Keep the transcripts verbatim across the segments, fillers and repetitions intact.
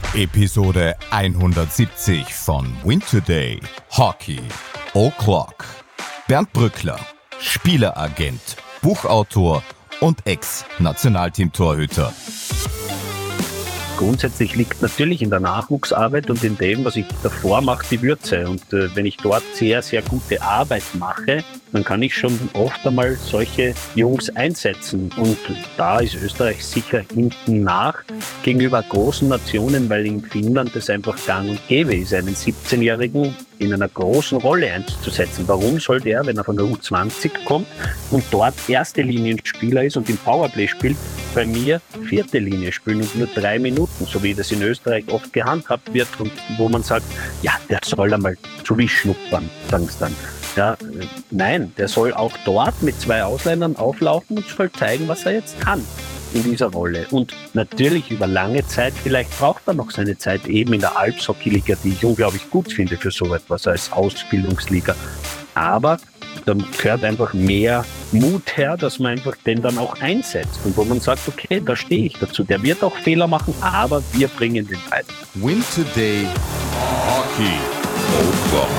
Episode hundertsiebzig von Win Today Hockey O'Clock. Bernd Brückler, Spieleragent, Buchautor und Ex-Nationalteam-Torhüter. Grundsätzlich liegt natürlich in der Nachwuchsarbeit und in dem, was ich davor mache, die Würze. Und äh, wenn ich dort sehr, sehr gute Arbeit mache, dann kann ich schon oft einmal solche Jungs einsetzen. Und da ist Österreich sicher hinten nach gegenüber großen Nationen, weil in Finnland das einfach gang und gäbe ist, einen siebzehnjährigen in einer großen Rolle einzusetzen. Warum soll der, wenn er von der U zwanzig kommt und dort erste Linienspieler ist und im Powerplay spielt, bei mir vierte Linie spielen und nur drei Minuten, so wie das in Österreich oft gehandhabt wird und wo man sagt, ja, der soll einmal zu wie schnuppern, sagen sie dann. Ja, nein, der soll auch dort mit zwei Ausländern auflaufen und soll zeigen, was er jetzt kann in dieser Rolle. Und natürlich über lange Zeit, vielleicht braucht er noch seine Zeit eben in der Alpshockey-Liga, die ich unglaublich gut finde für so etwas als Ausbildungsliga. Aber da gehört einfach mehr Mut her, dass man einfach den dann auch einsetzt und wo man sagt, okay, da stehe ich dazu. Der wird auch Fehler machen, aber wir bringen den weiter. Win Today Hockey O'Clock.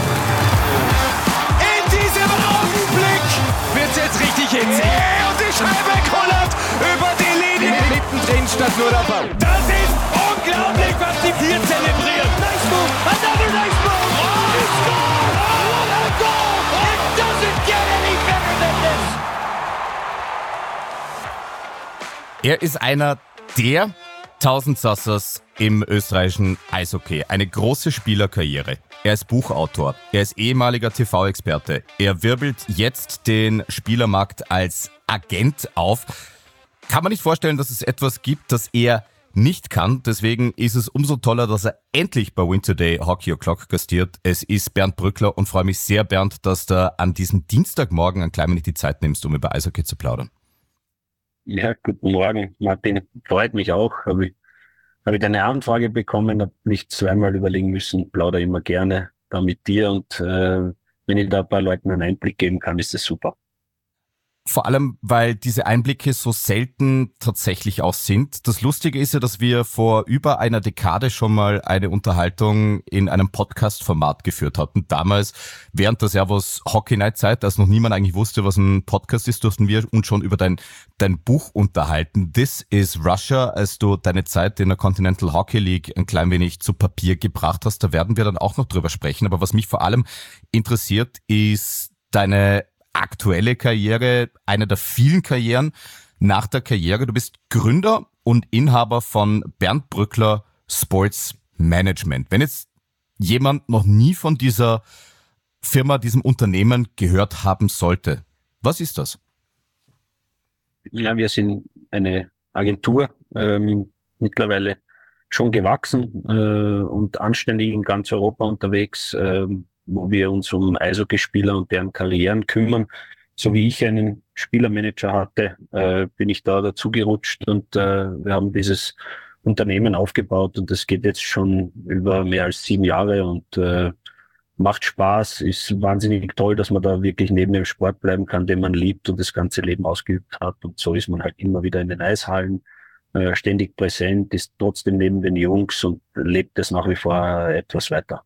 In diesem Augenblick wird es jetzt richtig hitzig. Yeah, und die Scheibe kullert über die Linie. Mittendrin statt nur der Ball. Das ist unglaublich, was die vier zelebrieren. Nice move, another nice move. Oh, it's gone. Oh, what a goal. It doesn't get any better than this. Er ist einer der Tausendsassers im österreichischen Eishockey. Eine große Spielerkarriere. Er ist Buchautor. Er ist ehemaliger T V-Experte. Er wirbelt jetzt den Spielermarkt als Agent auf. Kann man nicht vorstellen, dass es etwas gibt, das er nicht kann. Deswegen ist es umso toller, dass er endlich bei Win Today Hockey O'Clock gastiert. Es ist Bernd Brückler und freue mich sehr, Bernd, dass du an diesem Dienstagmorgen ein klein wenig die Zeit nimmst, um über Eishockey zu plaudern. Ja, guten Morgen, Martin. Freut mich auch. Habe ich, hab ich deine Anfrage bekommen, habe nicht zweimal überlegen müssen, plaudere immer gerne da mit dir und äh, wenn ich da ein paar Leuten einen Einblick geben kann, ist das super. Vor allem, weil diese Einblicke so selten tatsächlich auch sind. Das Lustige ist ja, dass wir vor über einer Dekade schon mal eine Unterhaltung in einem Podcast-Format geführt hatten. Damals, während der Servus Hockey Night Zeit, als noch niemand eigentlich wusste, was ein Podcast ist, durften wir uns schon über dein, dein Buch unterhalten. This is Russia, als du deine Zeit in der Continental Hockey League ein klein wenig zu Papier gebracht hast. Da werden wir dann auch noch drüber sprechen. Aber was mich vor allem interessiert, ist deine aktuelle Karriere, eine der vielen Karrieren nach der Karriere. Du bist Gründer und Inhaber von Bernd Brückler Sports Management. Wenn jetzt jemand noch nie von dieser Firma, diesem Unternehmen gehört haben sollte, was ist das? Ja, wir sind eine Agentur, ähm, mittlerweile schon gewachsen äh, und anständig in ganz Europa unterwegs, ähm, wo wir uns um Eishockeyspieler und deren Karrieren kümmern. So wie ich einen Spielermanager hatte, äh, bin ich da dazugerutscht und äh, wir haben dieses Unternehmen aufgebaut und das geht jetzt schon über mehr als sieben Jahre und äh, macht Spaß, ist wahnsinnig toll, dass man da wirklich neben dem Sport bleiben kann, den man liebt und das ganze Leben ausgeübt hat und so ist man halt immer wieder in den Eishallen, äh, ständig präsent, ist trotzdem neben den Jungs und lebt es nach wie vor etwas weiter.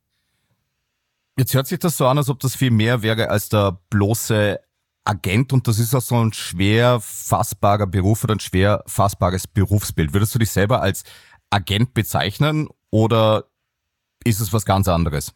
Jetzt hört sich das so an, als ob das viel mehr wäre als der bloße Agent und das ist auch so ein schwer fassbarer Beruf oder ein schwer fassbares Berufsbild. Würdest du dich selber als Agent bezeichnen oder ist es was ganz anderes?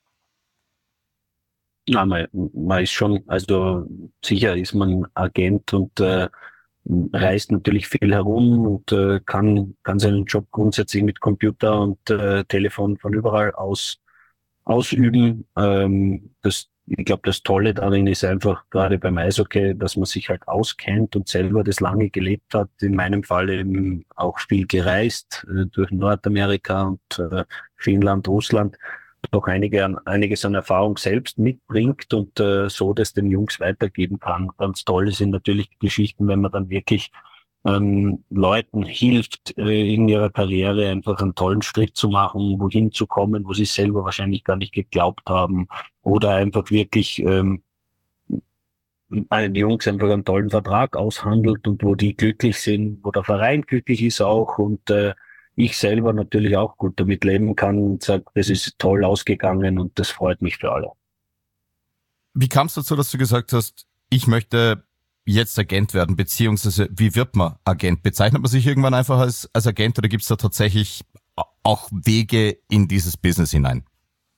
Ja, man, man ist schon, also sicher ist man Agent und äh, reist natürlich viel herum und äh, kann, kann seinen Job grundsätzlich mit Computer und äh, Telefon von überall aus ausüben. Ähm, das, ich glaube, das Tolle darin ist einfach gerade beim Eishockey, dass man sich halt auskennt und selber das lange gelebt hat. In meinem Fall eben auch viel gereist äh, durch Nordamerika und äh, Finnland, Russland. Doch einige, einiges an Erfahrung selbst mitbringt und äh, so das den Jungs weitergeben kann. Ganz toll sind natürlich Geschichten, wenn man dann wirklich ähm, Leuten hilft, äh, in ihrer Karriere einfach einen tollen Schritt zu machen, wohin zu kommen, wo sie selber wahrscheinlich gar nicht geglaubt haben oder einfach wirklich ähm, einen Jungs einfach einen tollen Vertrag aushandelt und wo die glücklich sind, wo der Verein glücklich ist auch und äh, ich selber natürlich auch gut damit leben kann und sage, das ist toll ausgegangen und das freut mich für alle. Wie kam es dazu, dass du gesagt hast, ich möchte jetzt Agent werden, beziehungsweise wie wird man Agent? Bezeichnet man sich irgendwann einfach als, als Agent oder gibt es da tatsächlich auch Wege in dieses Business hinein?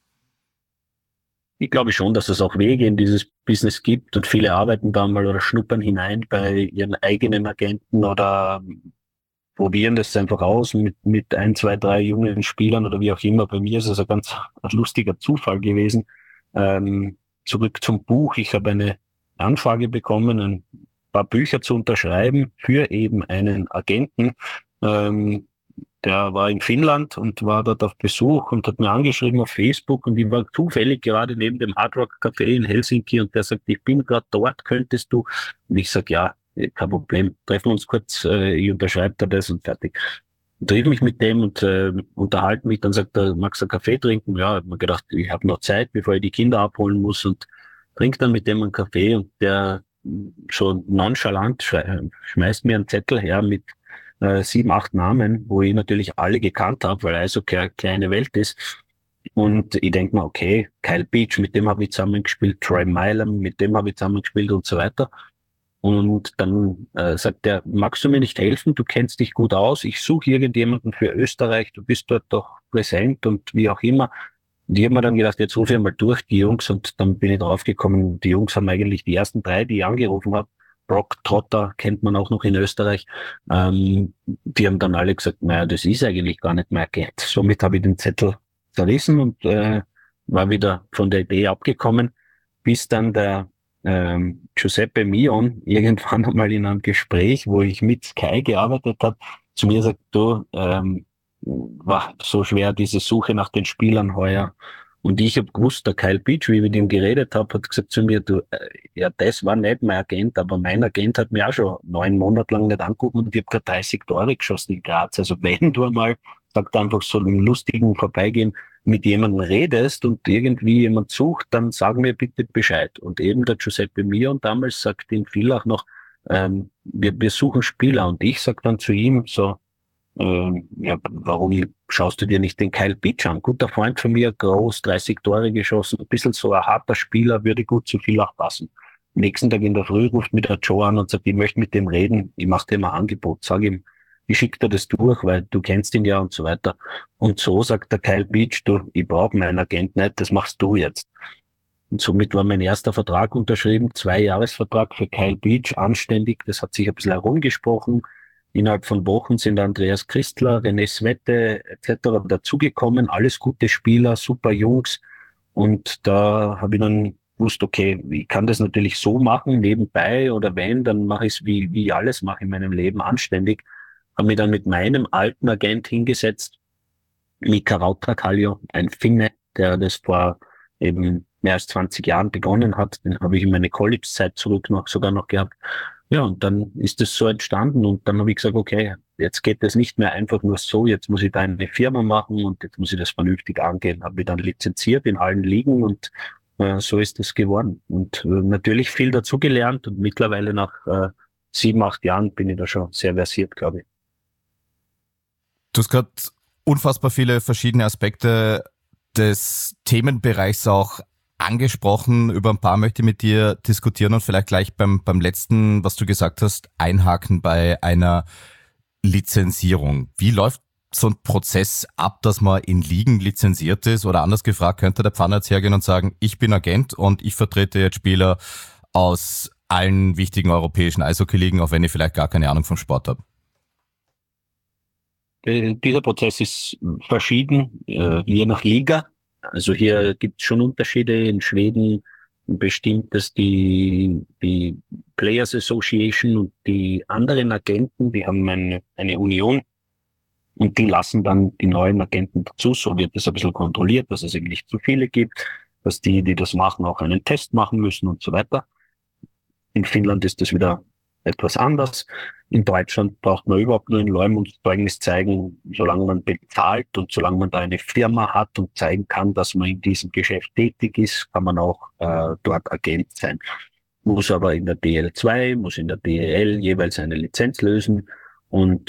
Ich glaube schon, dass es auch Wege in dieses Business gibt und viele arbeiten da mal oder schnuppern hinein bei ihren eigenen Agenten oder probieren das einfach aus mit, mit ein, zwei, drei jungen Spielern oder wie auch immer. Bei mir ist es ein ganz lustiger Zufall gewesen. Ähm, zurück zum Buch. Ich habe eine Anfrage bekommen, ein paar Bücher zu unterschreiben für eben einen Agenten. Ähm, der war in Finnland und war dort auf Besuch und hat mir angeschrieben auf Facebook und ich war zufällig gerade neben dem Hard Rock Café in Helsinki und der sagt, ich bin gerade dort, könntest du? Und ich sag, ja, kein Problem, treffen uns kurz, äh, ich unterschreibe da das und fertig. Und triff mich mit dem und äh, unterhalte mich, dann sagt er, magst du einen Kaffee trinken? Ja, ich hab mir gedacht, ich habe noch Zeit, bevor ich die Kinder abholen muss und trink dann mit dem einen Kaffee und der schon nonchalant schmeißt mir einen Zettel her mit äh, sieben, acht Namen, wo ich natürlich alle gekannt habe, weil Eishockey eine kleine Welt ist. Und ich denk mir, okay, Kyle Beach, mit dem habe ich zusammengespielt, Troy Milam, mit dem habe ich zusammengespielt und so weiter. Und dann äh, sagt er, magst du mir nicht helfen? Du kennst dich gut aus. Ich suche irgendjemanden für Österreich. Du bist dort doch präsent und wie auch immer. Und ich habe mir dann gedacht, jetzt rufe ich mal durch die Jungs und dann bin ich draufgekommen, die Jungs haben eigentlich die ersten drei, die ich angerufen habe. Brock Trotter kennt man auch noch in Österreich. Ähm, die haben dann alle gesagt, naja, das ist eigentlich gar nicht mehr Agent. Somit habe ich den Zettel zerrissen und äh, war wieder von der Idee abgekommen, bis dann der ähm, Giuseppe Mion irgendwann einmal in einem Gespräch, wo ich mit Sky gearbeitet habe, zu mir sagt, du, ähm, war so schwer diese Suche nach den Spielern heuer. Und ich habe gewusst, der Kyle Beach, wie ich mit ihm geredet habe, hat gesagt zu mir, du, äh, ja, das war nicht mein Agent, aber mein Agent hat mir auch schon neun Monate lang nicht angeguckt und ich habe gerade dreißig Tore geschossen in Graz. Also wenn du einmal, sagt einfach so einen lustigen Vorbeigehen, mit jemandem redest und irgendwie jemand sucht, dann sag mir bitte Bescheid. Und eben der Giuseppe Mion damals sagt in Villach noch, ähm, wir, wir suchen Spieler. Und ich sag dann zu ihm so, ähm, ja, warum schaust du dir nicht den Kyle Beach an? Guter Freund von mir, groß, dreißig Tore geschossen, ein bisschen so ein harter Spieler, würde gut zu Villach passen. Am nächsten Tag in der Früh ruft mir der Joe an und sagt, ich möchte mit dem reden, ich mache dir mal ein Angebot, sag ihm, ich schicke dir das durch, weil du kennst ihn ja und so weiter. Und so sagt der Kyle Beach, du, ich brauche meinen Agent nicht, das machst du jetzt. Und somit war mein erster Vertrag unterschrieben, Zwei-Jahres-Vertrag für Kyle Beach, anständig, das hat sich ein bisschen herumgesprochen. Innerhalb von Wochen sind Andreas Christler, René Svette et cetera dazugekommen, alles gute Spieler, super Jungs. Und da habe ich dann gewusst, okay, ich kann das natürlich so machen, nebenbei oder wenn, dann mache ich es wie, wie alles mache in meinem Leben, anständig. Habe mich dann mit meinem alten Agent hingesetzt, Mika Rautrakallio, ein Finne, der das vor eben mehr als zwanzig Jahren begonnen hat. Den habe ich in meine College-Zeit zurück noch sogar noch gehabt. Ja, und dann ist es so entstanden und dann habe ich gesagt, okay, jetzt geht das nicht mehr einfach nur so, jetzt muss ich da eine Firma machen und jetzt muss ich das vernünftig angehen. Habe mich dann lizenziert in allen Ligen und äh, so ist es geworden. Und äh, natürlich viel dazugelernt und mittlerweile nach äh, sieben, acht Jahren bin ich da schon sehr versiert, glaube ich. Du hast gerade unfassbar viele verschiedene Aspekte des Themenbereichs auch angesprochen. Über ein paar möchte ich mit dir diskutieren und vielleicht gleich beim, beim letzten, was du gesagt hast, einhaken bei einer Lizenzierung. Wie läuft so ein Prozess ab, dass man in Ligen lizenziert ist? Oder anders gefragt, könnte der Pfanner jetzt hergehen und sagen, ich bin Agent und ich vertrete jetzt Spieler aus allen wichtigen europäischen Eishockey-Ligen, auch wenn ich vielleicht gar keine Ahnung vom Sport habe? Dieser Prozess ist verschieden, äh, je nach Liga. Also hier gibt es schon Unterschiede. In Schweden bestimmt das die, die Players Association und die anderen Agenten, die haben eine, eine Union und die lassen dann die neuen Agenten dazu. So wird das ein bisschen kontrolliert, dass es eben nicht zu viele gibt, dass die, die das machen, auch einen Test machen müssen und so weiter. In Finnland ist das wieder etwas anders. In Deutschland braucht man überhaupt nur ein Leumundszeugnis zeigen, solange man bezahlt und solange man da eine Firma hat und zeigen kann, dass man in diesem Geschäft tätig ist, kann man auch äh, dort Agent sein. Muss aber in der D L zwei, muss in der D E L jeweils eine Lizenz lösen und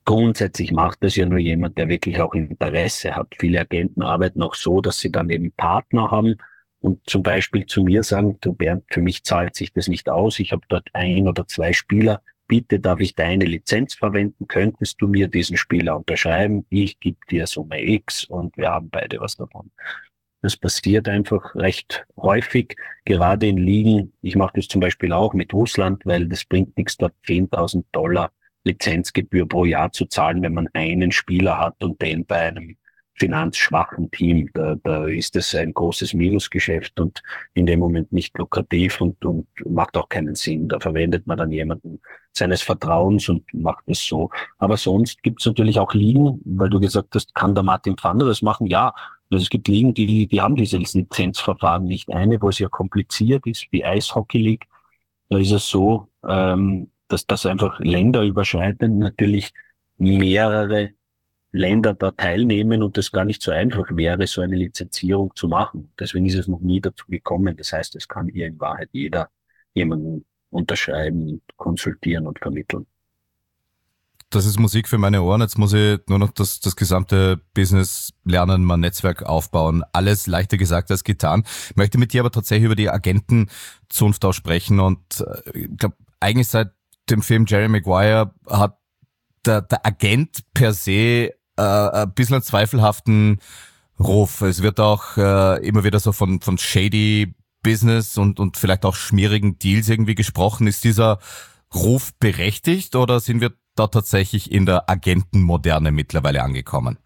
grundsätzlich macht das ja nur jemand, der wirklich auch Interesse hat. Viele Agenten arbeiten auch so, dass sie dann eben Partner haben und zum Beispiel zu mir sagen, du Bernd, für mich zahlt sich das nicht aus, ich habe dort ein oder zwei Spieler, bitte darf ich deine Lizenz verwenden, könntest du mir diesen Spieler unterschreiben, ich gebe dir Summe X und wir haben beide was davon. Das passiert einfach recht häufig, gerade in Ligen. Ich mache das zum Beispiel auch mit Russland, weil das bringt nichts, dort zehntausend Dollar Lizenzgebühr pro Jahr zu zahlen, wenn man einen Spieler hat und den bei einem finanzschwachen Team. Da, da ist es ein großes Minusgeschäft und in dem Moment nicht lukrativ und, und macht auch keinen Sinn. Da verwendet man dann jemanden seines Vertrauens und macht es so. Aber sonst gibt es natürlich auch Ligen, weil du gesagt hast, kann der Martin Pfander das machen? Ja, also es gibt Ligen, die, die haben diese Lizenzverfahren nicht. Eine, wo es ja kompliziert ist, die Eishockey League. Da ist es so, ähm, dass das einfach länderüberschreitend natürlich mehrere Länder da teilnehmen und das gar nicht so einfach wäre, so eine Lizenzierung zu machen. Deswegen ist es noch nie dazu gekommen. Das heißt, es kann hier in Wahrheit jeder jemanden unterschreiben, konsultieren und vermitteln. Das ist Musik für meine Ohren. Jetzt muss ich nur noch das, das gesamte Business lernen, mein Netzwerk aufbauen. Alles leichter gesagt als getan. Ich möchte mit dir aber tatsächlich über die Agentenzunft auch sprechen und ich glaube, eigentlich seit dem Film Jerry Maguire hat der, der Agent per se äh, ein bisschen einen zweifelhaften Ruf. Es wird auch äh, immer wieder so von, von shady Business und, und vielleicht auch schmierigen Deals irgendwie gesprochen. Ist dieser Ruf berechtigt oder sind wir da tatsächlich in der Agentenmoderne mittlerweile angekommen?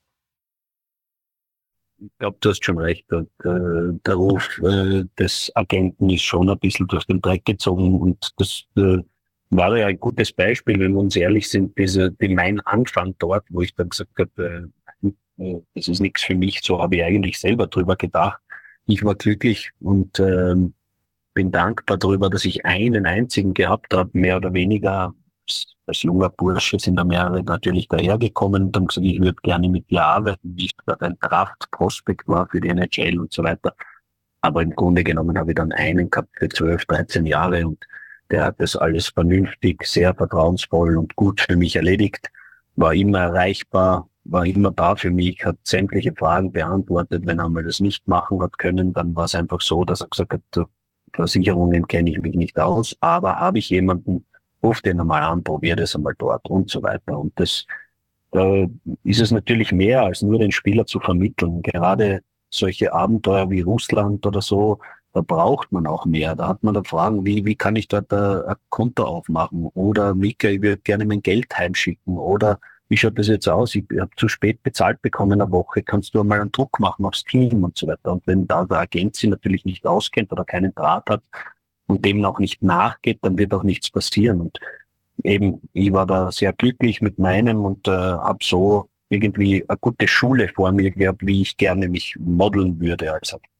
Ich glaube, du hast schon recht. Und, äh, der Ruf äh, des Agenten ist schon ein bisschen durch den Dreck gezogen und das äh, war ja ein gutes Beispiel, wenn wir uns ehrlich sind, diese, die mein Anfang dort, wo ich dann gesagt habe, äh, das ist nichts für mich, so habe ich eigentlich selber drüber gedacht. Ich war glücklich und äh, bin dankbar darüber, dass ich einen einzigen gehabt habe, mehr oder weniger. Als junger Bursche sind da mehrere natürlich dahergekommen und haben gesagt, ich würde gerne mit dir arbeiten, wie ich gerade ein Draft-Prospekt war für die N H L und so weiter. Aber im Grunde genommen habe ich dann einen gehabt für zwölf, dreizehn Jahre und der hat das alles vernünftig, sehr vertrauensvoll und gut für mich erledigt, war immer erreichbar, war immer da für mich, hat sämtliche Fragen beantwortet. Wenn er mal das nicht machen hat können, dann war es einfach so, dass er gesagt hat, Versicherungen kenne ich mich nicht aus, aber habe ich jemanden, ruf den einmal an, probier das einmal dort und so weiter. Und das, da ist es natürlich mehr als nur den Spieler zu vermitteln. Gerade solche Abenteuer wie Russland oder so, da braucht man auch mehr. Da hat man da Fragen, wie, wie kann ich dort ein, ein Konto aufmachen? Oder Mika, ich würde gerne mein Geld heimschicken. Oder wie schaut das jetzt aus? Ich habe zu spät bezahlt bekommen eine Woche. Kannst du einmal einen Druck machen aufs Team und so weiter? Und wenn da der Agent sich natürlich nicht auskennt oder keinen Draht hat und dem auch nicht nachgeht, dann wird auch nichts passieren. Und eben, ich war da sehr glücklich mit meinem und äh, habe so irgendwie eine gute Schule vor mir gehabt, wie ich gerne mich modeln würde als Agent.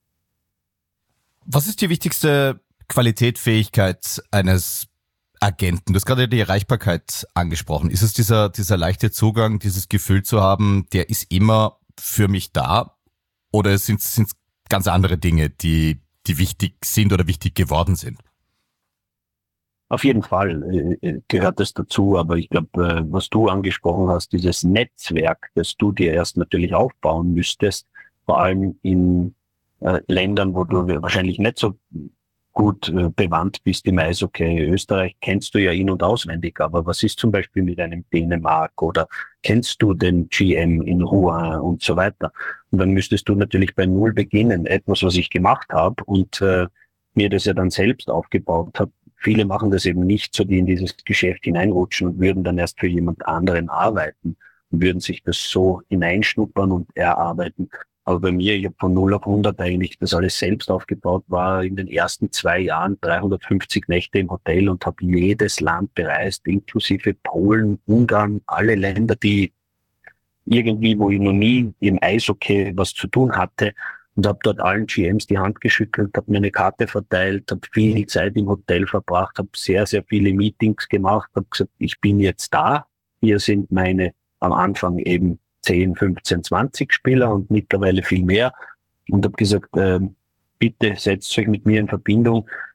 Was ist die wichtigste Qualität, Fähigkeit eines Agenten? Du hast gerade die Erreichbarkeit angesprochen. Ist es dieser, dieser leichte Zugang, dieses Gefühl zu haben, der ist immer für mich da? Oder sind es ganz andere Dinge, die, die wichtig sind oder wichtig geworden sind? Auf jeden Fall äh, gehört das dazu, aber ich glaube, äh, was du angesprochen hast, dieses Netzwerk, das du dir erst natürlich aufbauen müsstest, vor allem in äh, Ländern, wo du wahrscheinlich nicht so gut äh, bewandt bist im Eishockey. Österreich kennst du ja in- und auswendig, aber was ist zum Beispiel mit einem Dänemark oder kennst du den G M in Rouen und so weiter? Und dann müsstest du natürlich bei Null beginnen, etwas, was ich gemacht habe und äh, mir das ja dann selbst aufgebaut habe. Viele machen das eben nicht so, die in dieses Geschäft hineinrutschen und würden dann erst für jemand anderen arbeiten und würden sich das so hineinschnuppern und erarbeiten. Aber bei mir, ich habe von null auf hundert eigentlich das alles selbst aufgebaut, war in den ersten zwei Jahren dreihundertfünfzig Nächte im Hotel und habe jedes Land bereist, inklusive Polen, Ungarn, alle Länder, die irgendwie, wo ich noch nie im Eishockey was zu tun hatte, und habe dort allen G Ms die Hand geschüttelt, habe mir eine Karte verteilt, habe viel Zeit im Hotel verbracht, habe sehr, sehr viele Meetings gemacht, habe gesagt, ich bin jetzt da, hier sind meine am Anfang eben zehn, fünfzehn, zwanzig Spieler und mittlerweile viel mehr und habe gesagt, äh, bitte setzt euch mit mir in Verbindung,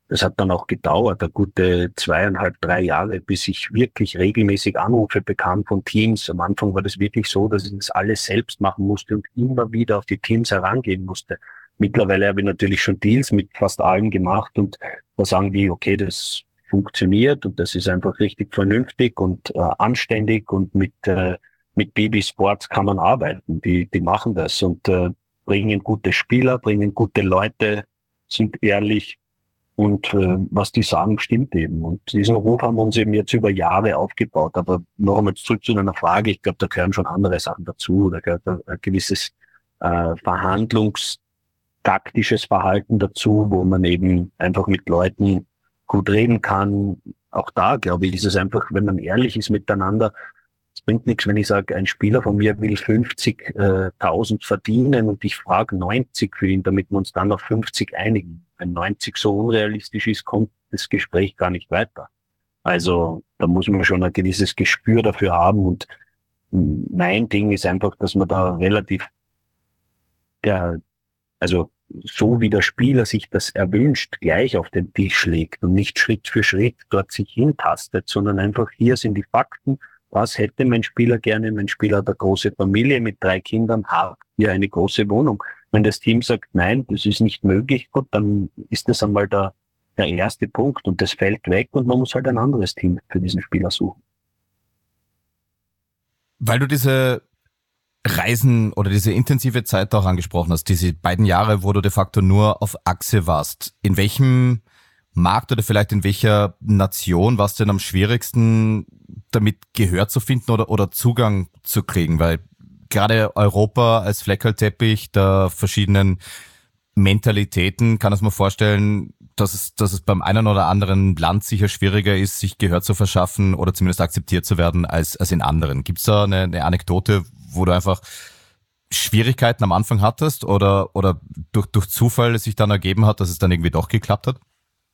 das hat dann auch gedauert, eine gute zweieinhalb, drei Jahre, bis ich wirklich regelmäßig Anrufe bekam von Teams. Am Anfang war das wirklich so, dass ich das alles selbst machen musste und immer wieder auf die Teams herangehen musste. Mittlerweile habe ich natürlich schon Deals mit fast allen gemacht und da sagen die, okay, das funktioniert und das ist einfach richtig vernünftig und äh, anständig und mit äh, mit B B Sports kann man arbeiten. Die die machen das und äh, bringen gute Spieler, bringen gute Leute, sind ehrlich und äh, was die sagen, stimmt eben. Und diesen Ruf haben wir uns eben jetzt über Jahre aufgebaut. Aber noch einmal zurück zu deiner Frage, ich glaube, da gehören schon andere Sachen dazu. Da gehört ein, ein gewisses äh, verhandlungstaktisches Verhalten dazu, wo man eben einfach mit Leuten gut reden kann. Auch da, glaube ich, ist es einfach, wenn man ehrlich ist miteinander, es bringt nichts, wenn ich sage, ein Spieler von mir will fünfzigtausend verdienen und ich frage neunzig für ihn, damit wir uns dann auf fünfzig einigen. Wenn neunzig so unrealistisch ist, kommt das Gespräch gar nicht weiter. Also da muss man schon ein gewisses Gespür dafür haben und mein Ding ist einfach, dass man da relativ, ja, also so wie der Spieler sich das erwünscht, gleich auf den Tisch legt und nicht Schritt für Schritt dort sich hintastet, sondern einfach hier sind die Fakten. Was hätte mein Spieler gerne? Mein Spieler hat eine große Familie mit drei Kindern, hat hier eine große Wohnung. Wenn das Team sagt, nein, das ist nicht möglich, gut, dann ist das einmal der, der erste Punkt und das fällt weg und man muss halt ein anderes Team für diesen Spieler suchen. Weil du diese Reisen oder diese intensive Zeit auch angesprochen hast, diese beiden Jahre, wo du de facto nur auf Achse warst, in welchem Markt oder vielleicht in welcher Nation war es denn am schwierigsten, damit Gehör zu finden oder, oder Zugang zu kriegen? Weil gerade Europa als Fleckerlteppich der verschiedenen Mentalitäten, kann es mir vorstellen, dass es, dass es beim einen oder anderen Land sicher schwieriger ist, sich Gehör zu verschaffen oder zumindest akzeptiert zu werden als, als in anderen. Gibt es da eine, eine Anekdote, wo du einfach Schwierigkeiten am Anfang hattest oder, oder durch, durch Zufall es sich dann ergeben hat, dass es dann irgendwie doch geklappt hat?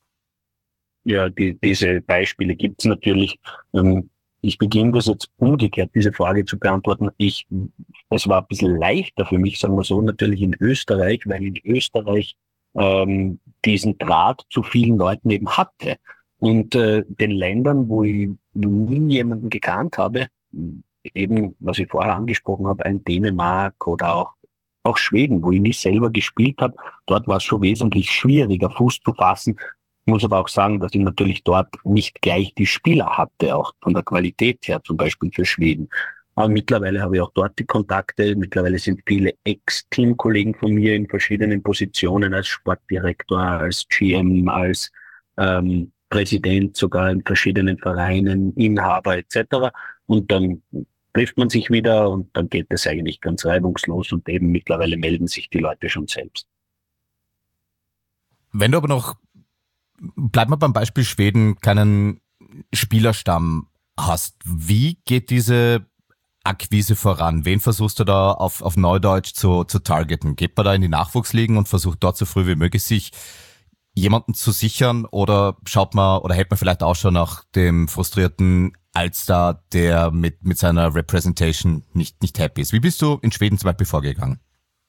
Ja, die, diese Beispiele gibt's natürlich. Ähm, ich beginne das jetzt umgekehrt, diese Frage zu beantworten. Ich, es war ein bisschen leichter für mich, sagen wir so, natürlich in Österreich, weil in Österreich ähm, diesen Draht zu vielen Leuten eben hatte. Und äh, den Ländern, wo ich nie jemanden gekannt habe, eben, was ich vorher angesprochen habe, ein Dänemark oder auch auch Schweden, wo ich nicht selber gespielt habe, dort war es schon wesentlich schwieriger, Fuß zu fassen. Ich muss aber auch sagen, dass ich natürlich dort nicht gleich die Spieler hatte, auch von der Qualität her, zum Beispiel für Schweden. Aber mittlerweile habe ich auch dort die Kontakte. Mittlerweile sind viele Ex-Teamkollegen von mir in verschiedenen Positionen als Sportdirektor, als G M, als ähm, Präsident sogar in verschiedenen Vereinen, Inhaber et cetera. Und dann trifft man sich wieder und dann geht es eigentlich ganz reibungslos und eben mittlerweile melden sich die Leute schon selbst. Wenn du aber noch, bleib mal beim Beispiel Schweden, keinen Spielerstamm hast, wie geht diese Akquise voran? Wen versuchst du da auf, auf Neudeutsch zu, zu targeten? Geht man da in die Nachwuchsligen und versucht dort so früh wie möglich sich jemanden zu sichern oder schaut man oder hält man vielleicht auch schon nach dem frustrierten Allstar, der mit, mit seiner Representation nicht, nicht happy ist? Wie bist du in Schweden zum Beispiel vorgegangen?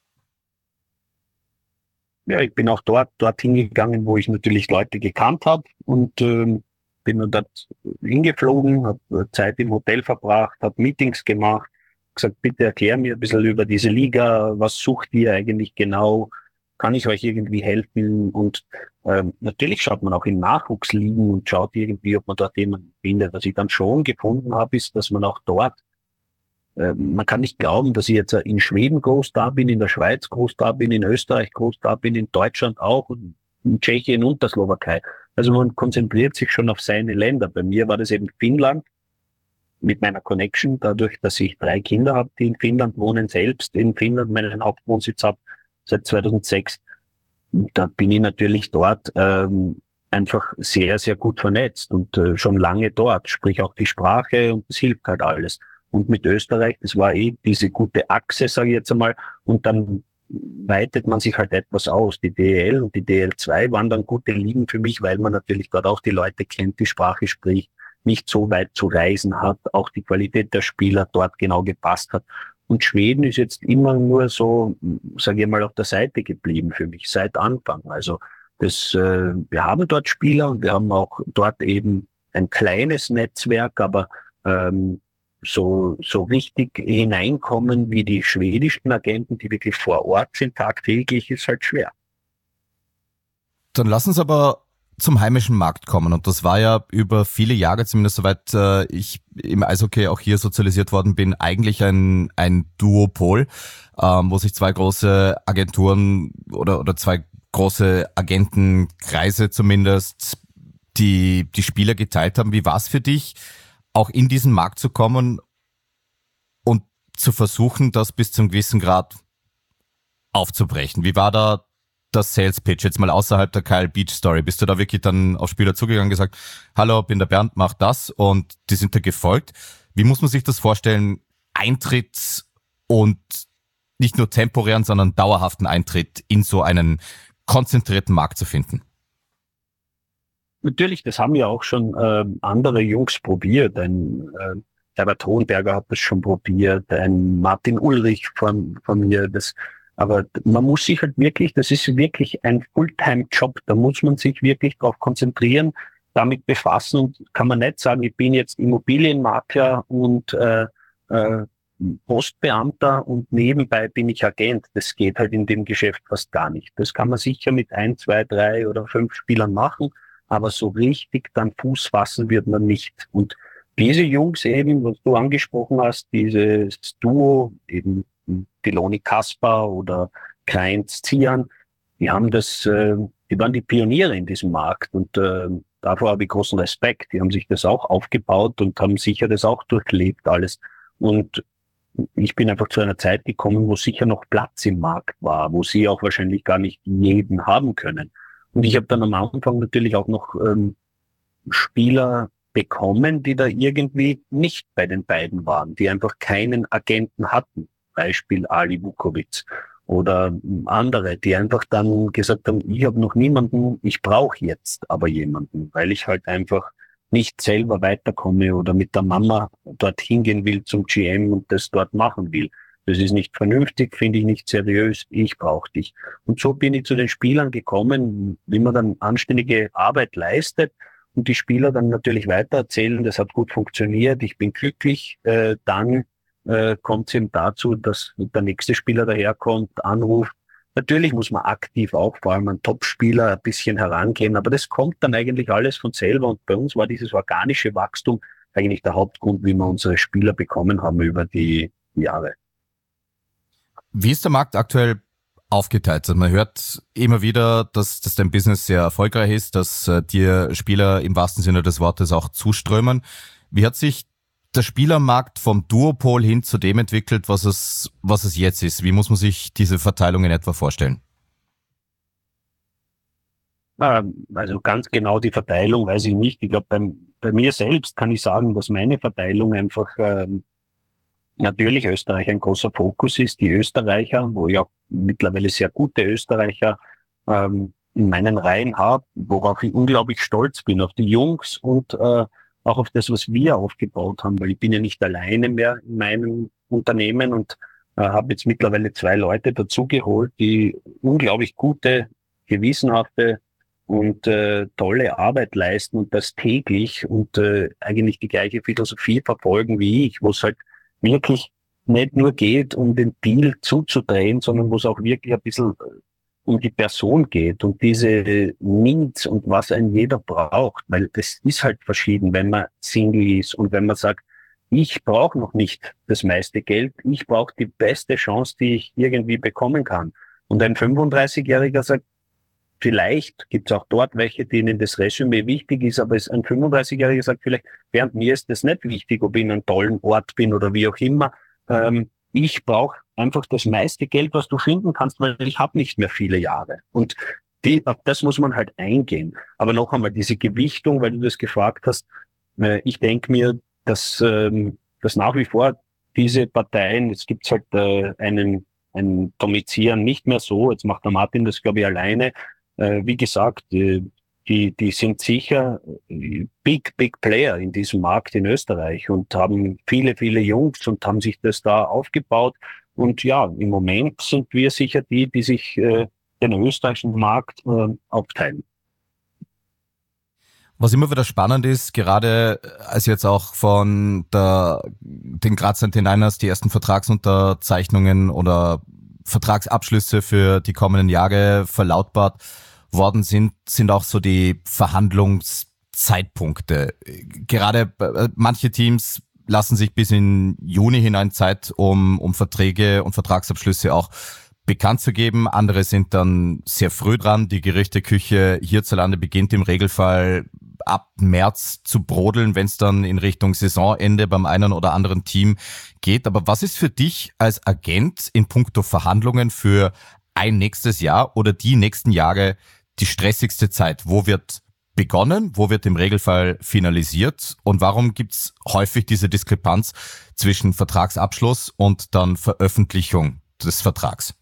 Ja, ich bin auch dort, dorthin gegangen, wo ich natürlich Leute gekannt habe und ähm, bin dann dort hingeflogen, habe Zeit im Hotel verbracht, habe Meetings gemacht, gesagt, bitte erklär mir ein bisschen über diese Liga, was sucht ihr eigentlich genau, kann ich euch irgendwie helfen? Und ähm, natürlich schaut man auch in Nachwuchsligen und schaut irgendwie, ob man dort jemanden findet. Was ich dann schon gefunden habe, ist, dass man auch dort, äh, man kann nicht glauben, dass ich jetzt in Schweden groß da bin, in der Schweiz groß da bin, in Österreich groß da bin, in Deutschland auch und in Tschechien und der Slowakei. Also man konzentriert sich schon auf seine Länder. Bei mir war das eben Finnland mit meiner Connection, dadurch, dass ich drei Kinder habe, die in Finnland wohnen, selbst in Finnland meinen Hauptwohnsitz habe seit zweitausendsechs. Und da bin ich natürlich dort ähm, einfach sehr, sehr gut vernetzt und äh, schon lange dort, sprich auch die Sprache und das hilft halt alles. Und mit Österreich, das war eh diese gute Achse, sage ich jetzt einmal, und dann weitet man sich halt etwas aus. Die D E L und die D E L zwei waren dann gute Ligen für mich, weil man natürlich dort auch die Leute kennt, die Sprache spricht, nicht so weit zu reisen hat, auch die Qualität der Spieler dort genau gepasst hat. Und Schweden ist jetzt immer nur so, sage ich mal, auf der Seite geblieben für mich, seit Anfang. Also Das, äh, wir haben dort Spieler und wir haben auch dort eben ein kleines Netzwerk, aber ähm, so so richtig hineinkommen wie die schwedischen Agenten, die wirklich vor Ort sind, tagtäglich, ist halt schwer. Dann lass uns aber zum heimischen Markt kommen. Und das war ja über viele Jahre, zumindest soweit äh, ich im Eishockey auch hier sozialisiert worden bin, eigentlich ein ein Duopol, ähm, wo sich zwei große Agenturen oder oder zwei große Agentenkreise zumindest die die Spieler geteilt haben. Wie war es für dich, auch in diesen Markt zu kommen und zu versuchen, das bis zum gewissen Grad aufzubrechen? Wie war da das Sales Pitch, jetzt mal außerhalb der Kyle Beach Story? Bist du da wirklich dann auf Spieler zugegangen und gesagt, hallo, bin der Bernd, mach das, und die sind da gefolgt? Wie muss man sich das vorstellen, Eintritt und nicht nur temporären, sondern dauerhaften Eintritt in so einen konzentrierten Markt zu finden? Natürlich, das haben ja auch schon äh, andere Jungs probiert. Ein äh, Herbert Hohenberger hat das schon probiert, ein Martin Ulrich von, von mir. Das, aber man muss sich halt wirklich, das ist wirklich ein Fulltime-Job. Da muss man sich wirklich darauf konzentrieren, damit befassen. Und kann man nicht sagen, ich bin jetzt Immobilienmakler und äh, äh, Postbeamter und nebenbei bin ich Agent. Das geht halt in dem Geschäft fast gar nicht. Das kann man sicher mit ein, zwei, drei oder fünf Spielern machen, aber so richtig dann Fuß fassen wird man nicht. Und diese Jungs eben, was du angesprochen hast, dieses Duo, eben Deloni Kaspar oder Kleins Zian, die haben das, äh, die waren die Pioniere in diesem Markt und äh, davor habe ich großen Respekt. Die haben sich das auch aufgebaut und haben sicher das auch durchlebt alles. Und ich bin einfach zu einer Zeit gekommen, wo sicher noch Platz im Markt war, wo sie auch wahrscheinlich gar nicht jeden haben können. Und ich habe dann am Anfang natürlich auch noch ähm, Spieler bekommen, die da irgendwie nicht bei den beiden waren, die einfach keinen Agenten hatten. Beispiel Ali Vukovic oder andere, die einfach dann gesagt haben, ich habe noch niemanden, ich brauche jetzt aber jemanden, weil ich halt einfach nicht selber weiterkomme oder mit der Mama dorthin gehen will zum G M und das dort machen will. Das ist nicht vernünftig, finde ich nicht seriös, ich brauche dich. Und so bin ich zu den Spielern gekommen, wie man dann anständige Arbeit leistet und die Spieler dann natürlich weitererzählen, das hat gut funktioniert, ich bin glücklich, äh, dann äh, kommt es eben dazu, dass der nächste Spieler daherkommt, anruft. Natürlich muss man aktiv auch, vor allem an Top-Spieler, ein bisschen herangehen, aber das kommt dann eigentlich alles von selber und bei uns war dieses organische Wachstum eigentlich der Hauptgrund, wie wir unsere Spieler bekommen haben über die Jahre. Wie ist der Markt aktuell aufgeteilt? Also man hört immer wieder, dass, dass dein Business sehr erfolgreich ist, dass äh, dir Spieler im wahrsten Sinne des Wortes auch zuströmen. Wie hat sich der Spielermarkt vom Duopol hin zu dem entwickelt, was es, was es jetzt ist? Wie muss man sich diese Verteilung in etwa vorstellen? Also ganz genau die Verteilung weiß ich nicht. Ich glaube, beim, bei mir selbst kann ich sagen, dass meine Verteilung einfach ähm, natürlich Österreich ein großer Fokus ist. Die Österreicher, wo ich auch mittlerweile sehr gute Österreicher ähm, in meinen Reihen habe, worauf ich unglaublich stolz bin, auf die Jungs und äh, auch auf das, was wir aufgebaut haben, weil ich bin ja nicht alleine mehr in meinem Unternehmen und äh, habe jetzt mittlerweile zwei Leute dazugeholt, die unglaublich gute, gewissenhafte und äh, tolle Arbeit leisten und das täglich und äh, eigentlich die gleiche Philosophie verfolgen wie ich, wo es halt wirklich nicht nur geht, um den Deal zuzudrehen, sondern wo es auch wirklich ein bisschen um die Person geht und diese Needs und was ein jeder braucht, weil das ist halt verschieden, wenn man Single ist und wenn man sagt, ich brauche noch nicht das meiste Geld, ich brauche die beste Chance, die ich irgendwie bekommen kann. Und ein fünfunddreißigjähriger sagt, vielleicht gibt es auch dort welche, denen das Resümee wichtig ist, aber ein fünfunddreißigjähriger sagt vielleicht, während mir ist das nicht wichtig, ob ich in einem tollen Ort bin oder wie auch immer, ähm, ich brauche einfach das meiste Geld, was du finden kannst, weil ich habe nicht mehr viele Jahre. Und die, auf das muss man halt eingehen. Aber noch einmal, diese Gewichtung, weil du das gefragt hast, äh, ich denke mir, dass, ähm, dass nach wie vor diese Parteien, jetzt gibt's halt äh, einen, einen Domizieren nicht mehr so, jetzt macht der Martin das, glaube ich, alleine. Äh, wie gesagt, äh, die, die sind sicher big, big Player in diesem Markt in Österreich und haben viele, viele Jungs und haben sich das da aufgebaut. Und ja, im Moment sind wir sicher die, die sich äh, den österreichischen Markt äh, aufteilen. Was immer wieder spannend ist, gerade als jetzt auch von der, den Graz neunundneunzigers die ersten Vertragsunterzeichnungen oder Vertragsabschlüsse für die kommenden Jahre verlautbart worden sind, sind auch so die Verhandlungszeitpunkte. Gerade manche Teams lassen sich bis in Juni hinein Zeit, um, um Verträge und Vertragsabschlüsse auch bekannt zu geben. Andere sind dann sehr früh dran. Die Gerüchteküche hierzulande beginnt im Regelfall ab März zu brodeln, wenn es dann in Richtung Saisonende beim einen oder anderen Team geht. Aber was ist für dich als Agent in puncto Verhandlungen für ein nächstes Jahr oder die nächsten Jahre die stressigste Zeit? Wo wird begonnen? Wo wird im Regelfall finalisiert? Und warum gibt's häufig diese Diskrepanz zwischen Vertragsabschluss und dann Veröffentlichung des Vertrags?